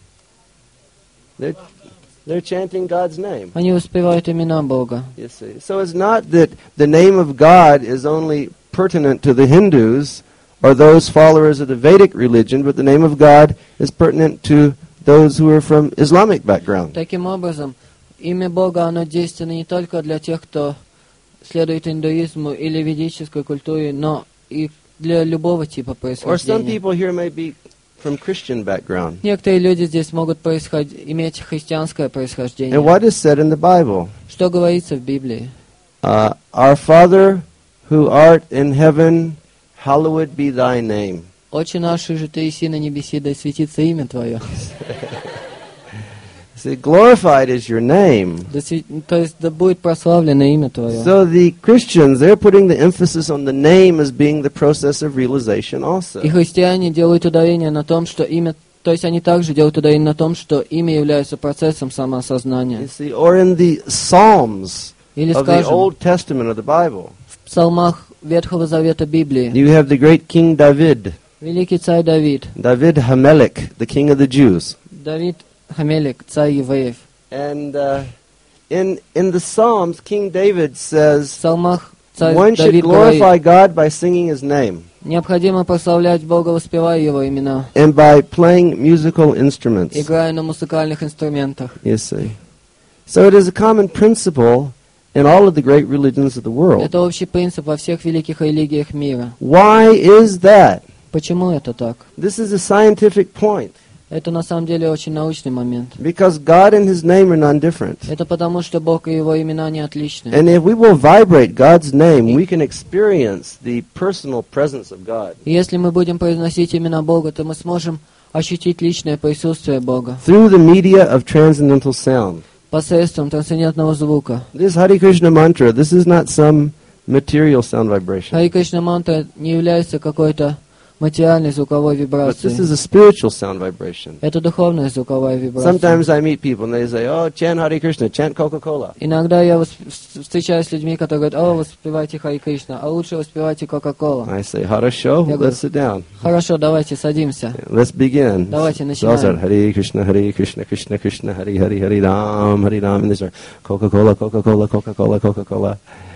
They're chanting God's name. Они воспевают имена Бога. You see. So it's not that the name of God is only pertinent to the Hindus or those followers of the Vedic religion, but the name of God is pertinent to those who are from Islamic background. Таким образом, имя Бога, оно действенно не только для тех, кто следует индуизму или ведической культуре, но и для любого типа Or some происхождения. people here may be from Christian background. Некоторые люди здесь могут иметь христианское происхождение. And what is said in the Bible? Что говорится в Библии? Our Father who art in heaven, hallowed be thy name. Отче наш, же ты иси на небеси, да светится имя Твое. See, glorified is your name. То есть, да будет прославлено имя Твое. So the Christians, they're putting the emphasis on the name as being the process of realization also. И христиане делают ударение на том, что имя, то есть они также делают ударение на том, что имя является процессом You самоосознания. see, or in the Psalms Или, of the скажем, Old Testament of the Bible, в псалмах Ветхого Завета Библии. you have the great King David, Великий царь Давид. David Hamelech, the king of the Jews. Давид Хамелек, царь евреев. And in the Psalms, King David В says, псалмах царь one should Давид glorify говорит, God by singing his name необходимо прославлять Бога, воспевая Его имена, and by playing musical instruments. играя на музыкальных инструментах. You see. So it is a common principle in all of the great religions of the world. Это общий принцип во всех великих религиях мира. Why is that? Почему это так? This is a scientific point. Это на самом деле очень научный момент. Because God and His name are non-different. Это потому, что Бог и Его имена не отличны. And if we will vibrate God's name, we can experience the personal presence of God И если мы будем произносить имена Бога, то мы сможем ощутить личное присутствие Бога through the media of transcendental sound. посредством трансцендентного звука. This Hare Krishna mantra, this is not some material sound vibration, Хари Кришна мантра не является какой-то материальной звуковой but this is вибрацией. a spiritual sound vibration. Это духовная звуковая вибрация. Sometimes I meet people and they say, oh, chant Hare Krishna, chant Coca-Cola. Иногда я встречаюсь с людьми, которые говорят: «О, воспевайте Хари Кришна, а лучше воспевайте Кока-Кола». I say, Harasho, Я let's sit down. Хорошо, давайте садимся. Let's begin. Давайте So I'll start, начинаем. Hare Krishna, Krishna Krishna, Hare Hare, Hare Ram, and they start Coca-Cola, Coca-Cola, Coca-Cola, Coca-Cola.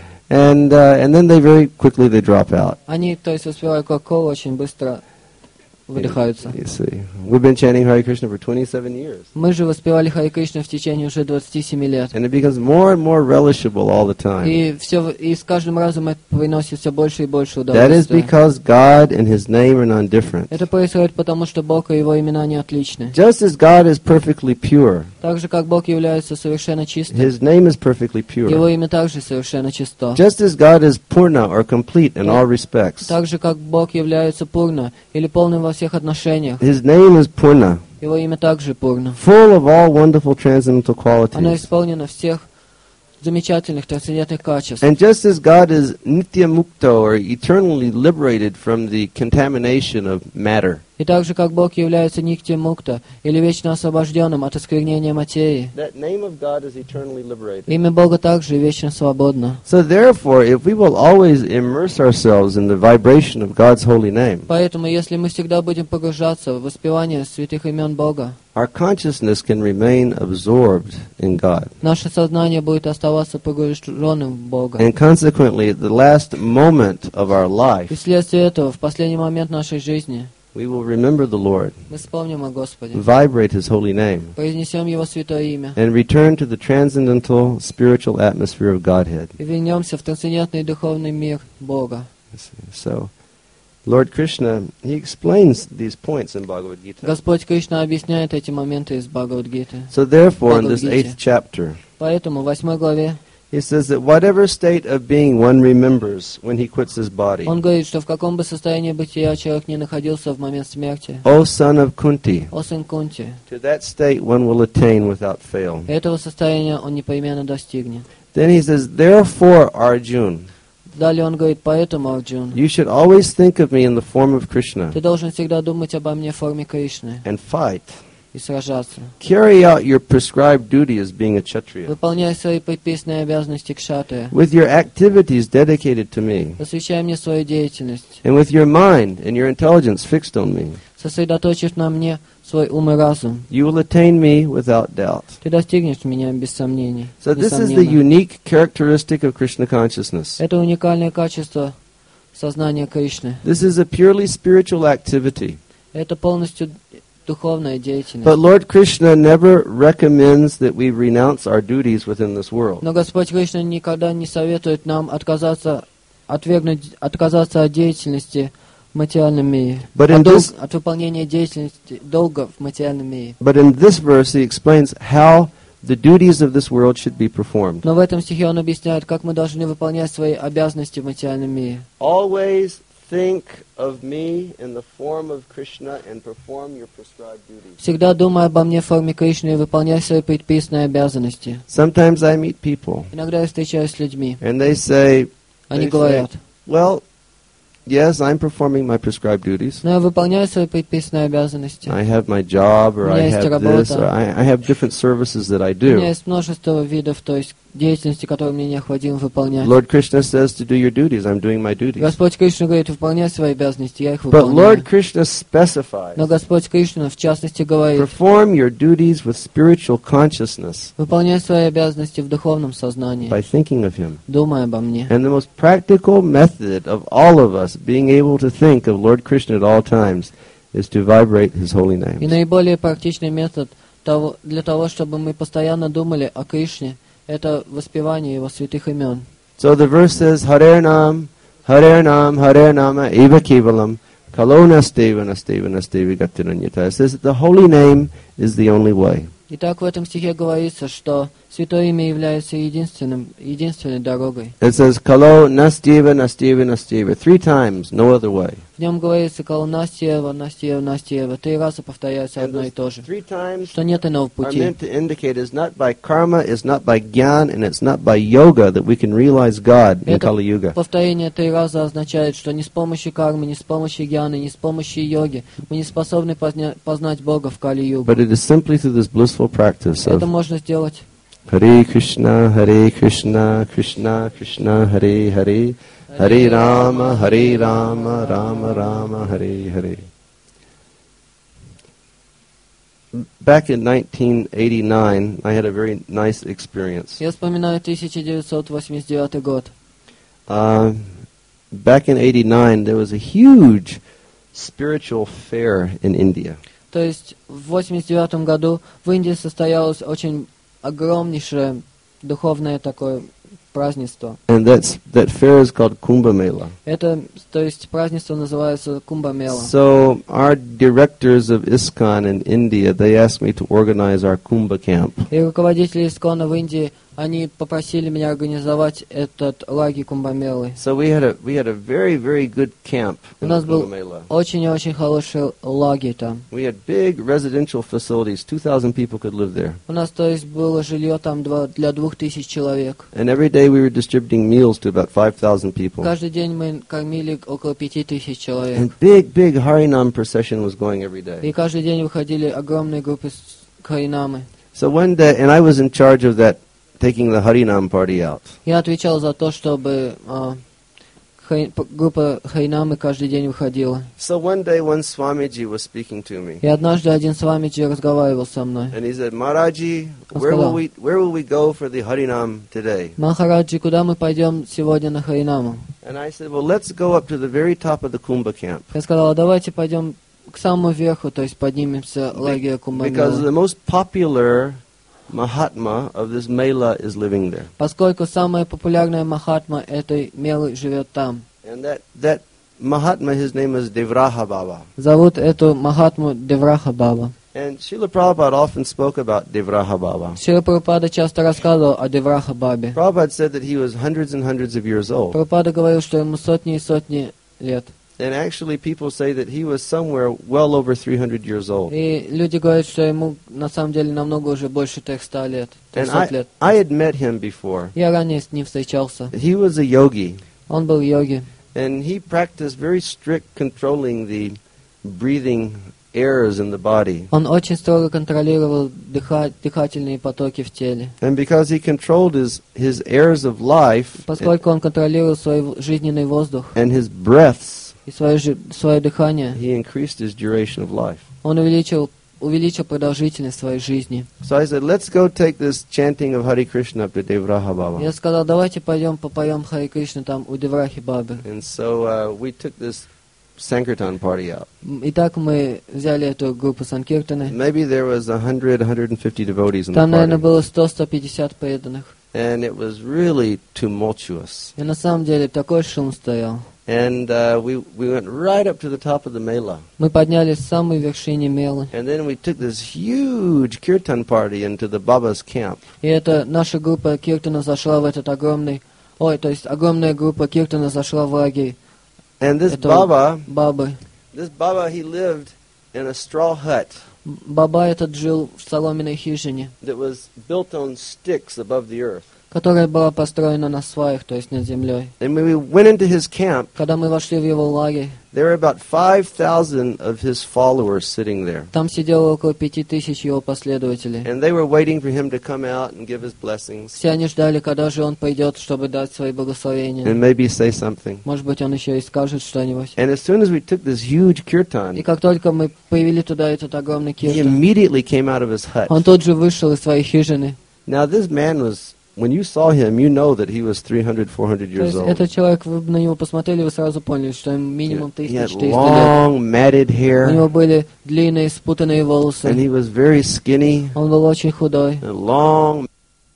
And then they very quickly they drop out. Они, то есть, воспевают Кока-Колу, очень быстро выдыхаются. You see. We've been chanting Hare Krishna for 27 years. Мы же воспевали Хари Кришна в течение уже 27 лет. And it becomes more and more relishable all the time. И с каждым разом это приносит все больше и больше That is удовольствия. because God and His name are non-different. Это происходит потому, что Бог и Его имена не отличны. Just as God is perfectly pure, Так же, как Бог является совершенно чистым, His name is perfectly pure. Его имя также совершенно чисто. Just as God is purna or complete in all respects, Так же, как Бог является пурна или полным во всех отношениях, His name is purna, Его имя также пурна. full of all wonderful transcendental Оно qualities. исполнено всех замечательных трансцендентных качеств. And just as God is nitya mukto or eternally liberated from the contamination of matter, И так же, как Бог является Никти Мукта, или вечно освобожденным от осквернения материи, that name of God is eternally liberated. имя Бога также вечно свободно. So therefore, if we will always immerse ourselves in the vibration of God's holy name, Поэтому, если мы всегда будем погружаться в воспевание святых имен Бога, our consciousness can remain absorbed in God. наше сознание будет оставаться погруженным в Бога. And consequently, at the last moment of our И life, вследствие этого, в последний момент нашей жизни, we will remember the Lord, мы вспомним о Господе, vibrate His holy name, произнесем Его святое имя and return to the transcendental spiritual atmosphere of Godhead. и вернемся в трансцендентный духовный мир Бога. So, Lord Krishna, He explains these points in Bhagavad Gita. Господь Кришна объясняет эти моменты из Бхагавад-гиты. So therefore, in this 8th chapter, Поэтому в 8 главе He says that whatever state of being one remembers when he quits his body, он говорит, что в каком бы состоянии бытия человек не находился в момент смерти, O son of Kunti, о сын Кунти, to that state one will attain without fail. этого состояния он непременно достигнет. Then he says, therefore, Arjun, Далее он говорит, поэтому, Арджун, you should always think of me in the form of Krishna ты должен всегда думать обо мне в форме Кришны and fight. и сражаться. Carry out your prescribed duty as being a Kshatriya, Выполняй свои предписанные обязанности кшатрия. with your activities dedicated to me, Посвящай мне свою деятельность, and with your mind and your intelligence fixed on me. сосредоточив на мне свой ум и разум. You will attain me without doubt. Ты достигнешь меня без сомнений. So this is the Несомненно. unique characteristic of Krishna consciousness. Это уникальное качество сознания Кришны. This is a purely spiritual activity. Это полностью духовная деятельность. But Lord Krishna never recommends that we renounce our duties within this world. Но Господь Кришна никогда не советует нам отказаться от деятельности в материальном мире, But in this- от выполнения деятельности долга в материальном мире. But in this verse he explains how the duties of this world should be performed. Но в этом стихе он объясняет, как мы должны выполнять свои обязанности в материальном мире. Always think of me in the form of Krishna and perform your prescribed duties. Всегда думай обо мне в форме Кришны и выполняй свои предписанные обязанности. Sometimes I meet people Иногда я встречаюсь с людьми. and they say, Они They говорят, well, yes, I'm performing my prescribed duties. но я выполняю свои предписанные обязанности. I have my job, or У I меня есть have работа. this, or I have different services that I У меня do. есть множество видов, то есть деятельности, которые мне необходимо выполнять. Lord Krishna says to do your duties. I'm doing my duties. Господь Кришна говорит, выполняй свои обязанности, я их But выполняю. Lord Krishna specifies, Но Господь Кришна, в частности, говорит, perform your duties with spiritual consciousness выполняй свои обязанности в духовном сознании, by thinking of Him. думай обо мне. And the most practical method of all of us being able to think of Lord Krishna at all times is to vibrate His holy И name. наиболее практичный метод для того, чтобы мы постоянно думали о Кришне, это воспевание Его святых имен. So the verse says, Hare Nam, Hare Nam, Hare Nama, Eva Kevalam, Kalo Nasteva, Nasteva, Nasteva, Gatinanyata. It says that the holy name is the only way. Итак, в этом стихе говорится, что Святое имя является единственной дорогой. It says, Kalo Nasteva, Nasteva, Nasteva. 3 times, no other way. В нем говорится «Кал Настева, Настева, Настева». 3 раза повторяется And одно и those то же. 3 times Что нет иного are пути. meant to indicate it's not by karma, it's not by gyan, and it's not by yoga that we can realize God in Это Kali Yuga. повторение 3 раза означает, что ни с помощью кармы, ни с помощью гьяны, ни с помощью йоги мы не способны познать Бога в Кали-югу. But it is simply through this blissful practice Это of можно сделать Hare Krishna, Krishna Krishna, Hare Hare, Hare Rama, Rama Rama, Hare Hare. Back in 1989, I had a very nice experience. Я вспоминаю 1989 год. Back in 89, there was a huge spiritual fair in India. То есть в 89 году в Индии состоялось очень огромнейшее духовное такое празднество. And that fair is called Kumbh Mela. Это, то есть празднество называется Кумба-мела. So our directors of ISKCON in India, they asked me to organize our Kumbh camp. И руководители Искона в Индии, они попросили меня организовать этот лагерь Кумба-мелы. So we had a very, very good camp У in нас Kumbh был Mela. очень и очень хороший лагерь там. We had big residential facilities. 2,000 people could live there. У нас, то есть, было жилье там для 2000 человек. And every day we were distributing meals to about 5,000 people. Каждый день мы кормили около 5000 человек. And big Harinam procession was going every day. И каждый день выходили огромные группы харинамы. So one day, and I was in charge of that, taking the Harinam party out. Я отвечал за то, чтобы группа харинамы каждый день выходила. So one day, one Swamiji was speaking to me. И однажды один Свамиджи разговаривал со мной. And he said, Maharaji, where will we go for the Harinam today? Махараджи, куда мы пойдем сегодня на харинаму? And I said, well, let's go up to the very top of the Kumbh camp. Я сказал, давайте пойдем к самому верху, то есть поднимемся лагеря because Кумбамелы. the most popular Mahatma of this Mela is living there. Поскольку самая популярная Махатма этой Мелы живет там. And that Mahatma, his name is Devraha Baba. Зовут эту Махатму Девраха Баба. And Srila Prabhupada often spoke about Devraha Baba. Шрила Прабхупада часто рассказывал о Девраха Бабе. Prabhupada said that he was hundreds and hundreds of years old. Прабхупада говорил, что ему сотни и сотни лет. And actually people say that he was somewhere well over 300 years old. И люди говорят, что ему на самом деле намного уже больше 300 лет. And 300 лет. I had met him before. Я ранее с ним встречался. He was a yogi. Он был йоги. And he practiced very strict controlling the breathing airs in the body. Он очень строго контролировал дыхательные потоки в теле. And because he controlled his airs of life Поскольку он контролировал свой жизненный воздух and his breaths, и свое дыхание, he increased his duration of life. он увеличил продолжительность своей жизни. So I said, let's go take this chanting of Hare Krishna up to Devraha Baba. Я сказал, давайте пойдем попоем Харе Кришна там у Деврахи Бабы. And so we took this Sankirtan party out. Итак, мы взяли эту группу Санкиртаны. Maybe there was 100, 150 devotees in the Там, наверное, party. было 100-150 преданных. And it was really tumultuous. И на самом деле такой шум стоял. And we went right up to the top of the Mela. Мы поднялись с самой вершины Мелы. And then we took this huge kirtan party into the Baba's camp. И эта наша группа Киртана зашла в этот огромная группа Киртана зашла в лагерь And this этого Baba, Бабы. he lived in a straw hut Баба этот жил в соломенной хижине, that was built on sticks above the earth. которая была построена на сваях, то есть над землей. And when we went into his camp, Когда мы вошли в его лагерь, there were about 5,000 of his followers sitting there. там сидело около 5000 его последователей. And they were waiting for him to come out and give his blessings Все они ждали, когда же он пойдет, чтобы дать свои благословения. and maybe say something. Может быть, он еще и скажет что-нибудь. And as soon as we took this huge И kirtan, как только мы привели туда этот огромный he киртан, immediately came out of his hut. он тут же вышел из своей хижины. Now this man was, when you saw him, you know that he was 300, 400 То years есть old. этот человек, вы на него посмотрели, вы сразу поняли, что ему минимум He had 300-400 лет. long matted У hair, него были длинные спутанные and волосы. he was very skinny, Он был очень худой. and long.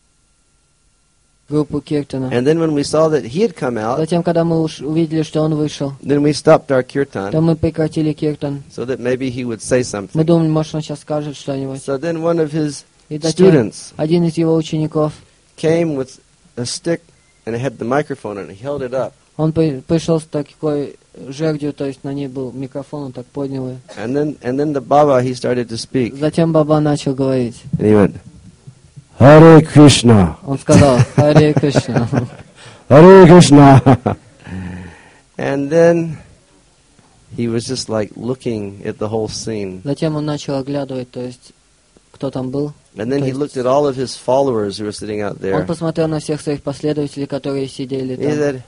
Группу Киртана. And then when we saw that he had come out, Затем, когда мы увидели, что он вышел, then we stopped our то kirtan мы прекратили Киртан. so that maybe he would say Мы something. думали, может, он сейчас скажет что-нибудь. So then one of his И затем students один из его учеников, came with a stick and it had the microphone and he held it up. он пришел с такой жердью, то есть на ней был микрофон, он так поднял ее. And then the Baba, he started to speak. Затем Баба начал говорить. And he went, Hare Krishna, Он сказал, Харе Кришна. Hare Krishna. And then he was just like looking at the whole scene. Затем он начал оглядывать, то есть, кто там был. And then he looked at all of his followers who were sitting out Он there. посмотрел на всех своих последователей, которые сидели He там. said,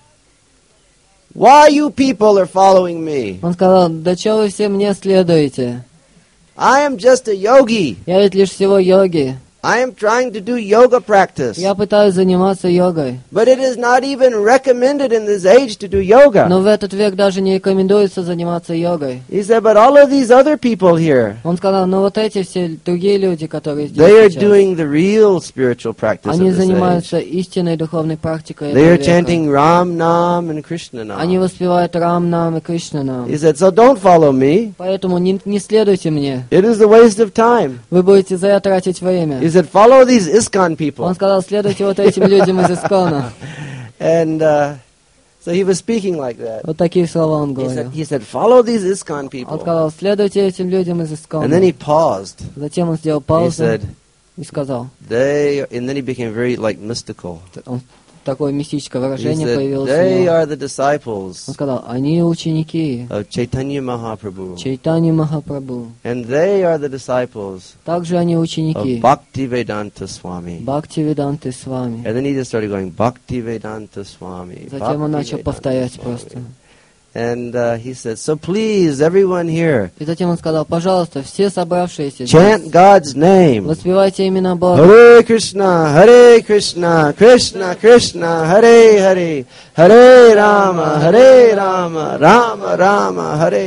why you people are following me? Он сказал, да что вы все мне следуете? I am just a yogi. Я ведь лишь всего йоги. I am trying to do yoga practice. Я пытаюсь заниматься йогой. But it is not even recommended in this age to do yoga. Но в этот век даже не рекомендуется заниматься йогой. He said, but all of these other people here, Он сказал, ну вот эти все другие люди, которые they are здесь сейчас, doing the real spiritual practice они of this age. занимаются истинной духовной практикой They этого are века. chanting Ram Nam and Krishna Они Nam. воспевают Рам-нам и Кришна-нам. He said, so don't follow me. Поэтому не следуйте мне. It is a waste of time. Вы будете зря тратить время. He said, follow these ISKCON people. Он сказал, следуйте вот этим людям из Искона. And so he was speaking like that. Вот такие слова он He говорил. said, follow these ISKCON Он people. сказал, следуйте этим людям из Искона. And then he paused. Затем он сделал He паузу said, и сказал, and then he became very like mystical. такое мистическое He выражение said, появилось у they него. are the disciples Он сказал, они ученики of Chaitanya Mahaprabhu. Чайтани Махапрабху. And they are the disciples Также они of ученики Bhaktivedanta Swami. Бхактивиданты с вами. And then he just started going, Bhaktivedanta Swami. Затем он начал Bhaktivedanta повторять Swami." просто. And he said, so please, everyone here, И затем он сказал, пожалуйста, все собравшиеся chant здесь, God's name. воспевайте имена Бога. Hare Krishna, Krishna Krishna, Hare Hare, Hare Rama, Rama Rama, Hare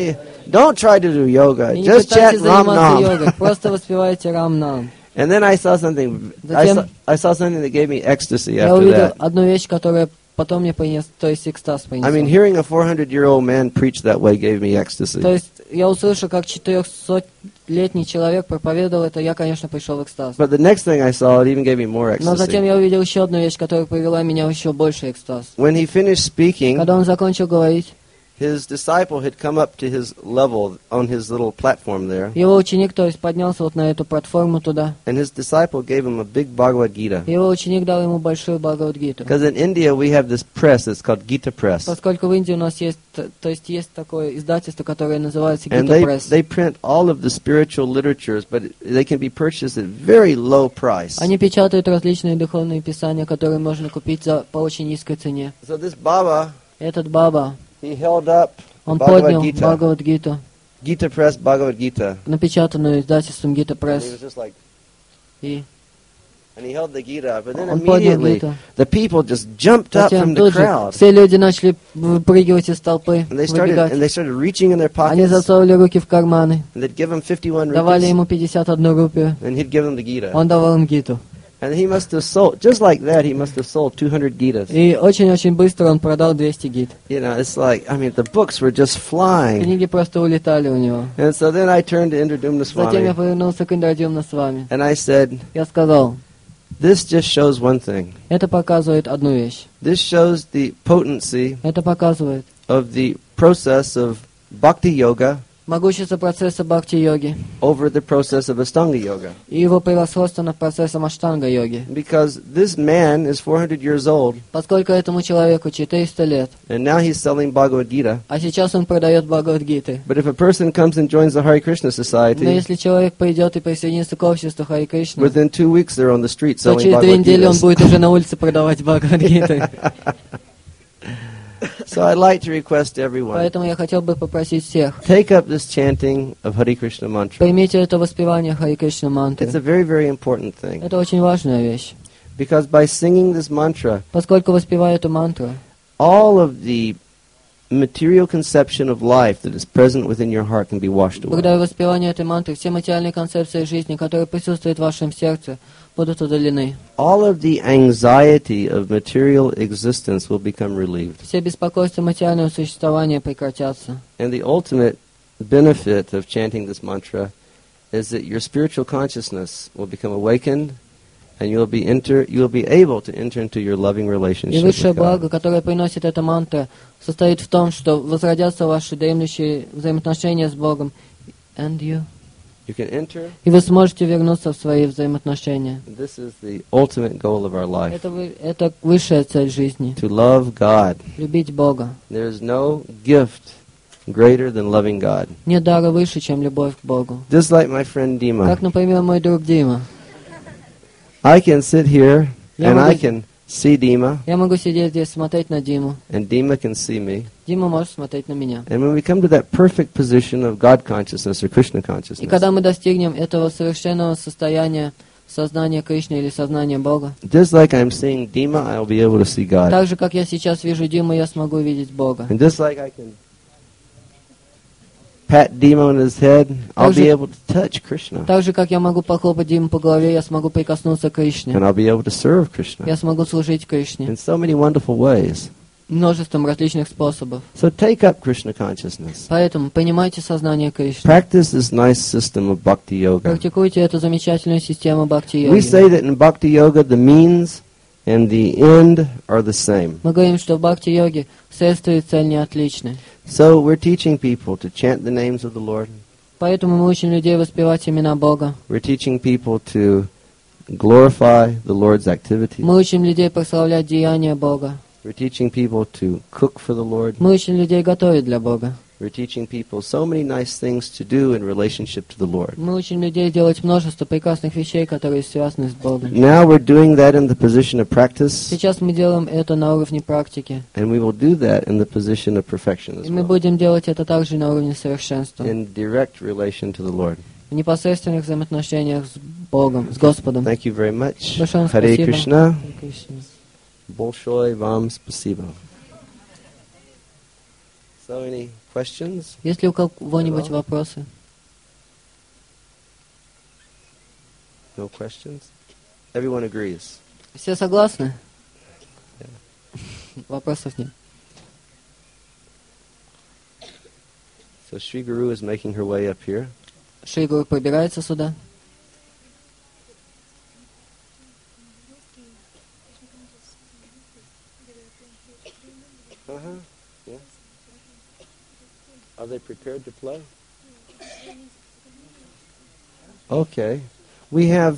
Don't try to do yoga. И не Just chant пытайтесь Ram заниматься Nam. йогой, просто воспевайте Рам-нам. And then I saw something. Затем I saw something that gave me ecstasy я after увидел that. одну вещь, которая потом мне принес, то есть экстаз I mean, принесла. hearing a 400-year-old man preach that way gave me То ecstasy. есть я услышал, как 400-летний человек проповедовал это, я, конечно, пришел в экстаз. But the next thing I saw, it even gave me more Но затем ecstasy. я увидел еще одну вещь, которая привела меня в еще больше экстаз. When he finished speaking, Когда он закончил говорить, his disciple had come up to his level on his little platform there, его ученик, то есть, поднялся вот на эту платформу туда. and his disciple gave him a big Bhagavad Gita. Его ученик дал ему большую Бхагавад-гиту. Because in India we have this press that's called Gita Press. Поскольку в Индии у нас есть, то есть есть такое издательство, которое называется And Gita Press. they print all of the spiritual literatures, but they can be purchased at very low price. Они печатают различные духовные писания, которые можно купить по очень низкой цене. So this Baba, Этот Баба, he held up он Bhagavad поднял Gita, Бхагавад-гиту, Gita Press Bhagavad Gita. напечатанную издательством Gita And he Press, was just like, и and he held the Gita up, and then он поднял immediately гиту. the people just jumped up Затем from the тут же crowd, все люди начали выпрыгивать из толпы, and they выбегать. started reaching in their Они pockets, засовывали руки в карманы, and they'd give him 51 давали rupees, ему 51 рупию, and he'd give them the Gita. он давал им гиту. And he must have sold, just like that, he must have sold 200 Gitas. И очень-очень быстро он продал 200 гит. You know, it's like, I mean, the books were just flying. Книги просто улетали у него. And so then I turned to Indradumna Затем я Swami, повернулся к Индрадюмна с вами. and I said, Я сказал, this just shows one thing. это показывает одну вещь. This shows the potency Это показывает of the process of bhakti yoga могущество процесса бхакти-йоги over the process of Astanga yoga. и его превосходство над процессом аштанга-йоги. Because this man is 400 years old, Поскольку этому человеку 400 лет, and now he's selling Bhagavad Gita. а сейчас он продает Бхагавад-гиты. But if a person comes and joins the Hare Krishna Но Society, если человек пойдет и присоединится к обществу Хари Кришны, within 2 weeks they're on the street то selling через 2 Bhagavad недели он Gitas. будет уже на улице продавать Бхагавад-гиты. So I'd like to request everyone, Поэтому я хотел бы попросить всех, take up this chanting of Hare Krishna mantra. примите это воспевание Хари Кришна мантры. It's a very, very important thing. Это очень важная вещь. Because by singing this mantra, Поскольку воспевая эту мантру, all of the material conception of life that is present within your heart can be washed away. благодаря воспеванию этой мантры, все материальные концепции жизни, которые присутствуют в вашем сердце, будут удалены. All of the anxiety of material existence will become relieved. Все беспокойства материального существования прекратятся. And the ultimate benefit of chanting this mantra is that your spiritual consciousness will become awakened, and you'll be able to enter into your loving И relationship высшее with благо, God. которое приносит эта мантра, состоит в том, что возродятся ваши дремлющие взаимоотношения с Богом. And you? You can enter. И вы сможете вернуться в свои взаимоотношения. This is the ultimate goal of our life, Это высшая цель жизни. to love God. Любить Бога. There is no gift greater than loving God. Нет дара выше, чем любовь к Богу. Just like my friend Dima. Как, например, мой друг Дима. I can sit here Я and I могу- can see Dima, Я могу сидеть здесь, смотреть на Диму. and Dima can see me. Дима может смотреть на меня. And when we come to that perfect position of God consciousness or Krishna И consciousness, когда мы достигнем этого совершенного состояния сознания Кришны или сознания Бога, just like I'm seeing Dima, I'll be able to see God. так же, как я сейчас вижу Диму, я смогу видеть Бога. And just like I can pat Dima on his head, I'll be able to touch Krishna. Так же, как я могу похлопать Диму по голове, я смогу прикоснуться к Кришне. And I'll be able to serve Krishna Я смогу служить Кришне. in so many wonderful ways. Множеством различных способов. So take up Krishna consciousness. Поэтому понимайте сознание Кришны. Practice this nice system of bhakti yoga. Практикуйте эту замечательную систему We бхакти-йоги. say that in bhakti yoga, the means and the end are the same. Мы говорим, что в бхакти-йоге средства и цель не отличны. So we're teaching people to chant the names of the Lord. Поэтому мы учим людей воспевать имена Бога. We're teaching people to glorify the Lord's activities. Мы учим людей прославлять деяния Бога. We're teaching people to cook for the Lord. Мы учим людей готовить для Бога. We're teaching people so many nice things to do in relationship to the Lord. Мы учим людей делать множество прекрасных вещей, которые связаны с Богом. Now we're doing that in the position of practice, Сейчас мы делаем это на уровне практики. and we will do that in the position of perfection as И мы well, будем делать это также на уровне совершенства. in direct relation to the Lord. В непосредственных взаимоотношениях с Богом, с Господом. Thank you very much. Большое вам Hare спасибо. Krishna. Харе Кришна. Большое вам спасибо. So, any questions? Есть ли у кого-нибудь вопросы? No questions? Everyone agrees. Все согласны? Вопросов нет. So Sri Guru is making her way up here. Шри Гуру пробирается сюда. Yeah. Are they prepared to play? Okay. We have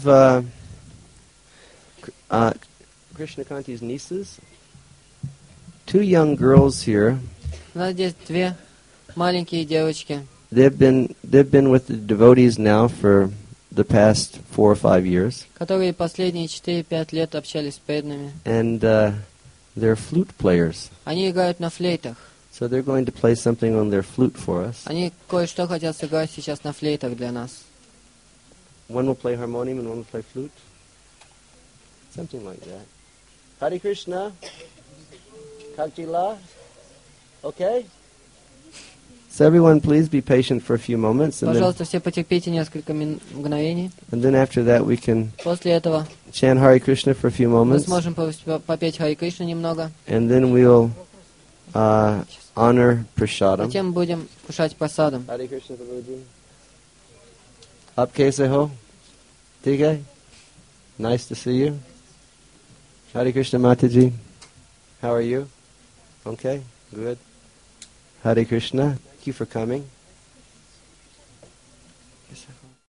Krishnakanti's nieces. Two young girls here. У нас здесь две маленькие девочки. They've been with the devotees now for the past 4 or 5 years. Которые последние 4-5 лет общались с преданными. And they're flute players. Они играют на флейтах. So they're going to play something on their flute for us. Они кое-что хотят сыграть сейчас на флейтах для нас. One will play harmonium and one will play flute. Something like that. Hare Krishna. Kakjila. Okay? So everyone please be patient for a few moments. Пожалуйста, все потерпите несколько мгновений. And then after that we can После этого chant Hare Krishna for a few мы moments. сможем попеть Хари Кришну немного. And then we'll honor Prasadam. Затем будем кушать прасадом. Hare Krishna Prabhuji. Aap kaise ho? Theek hai? Nice to see you. Hare Krishna Mataji. How are you? Okay, good. Hare Krishna. Thank you for coming.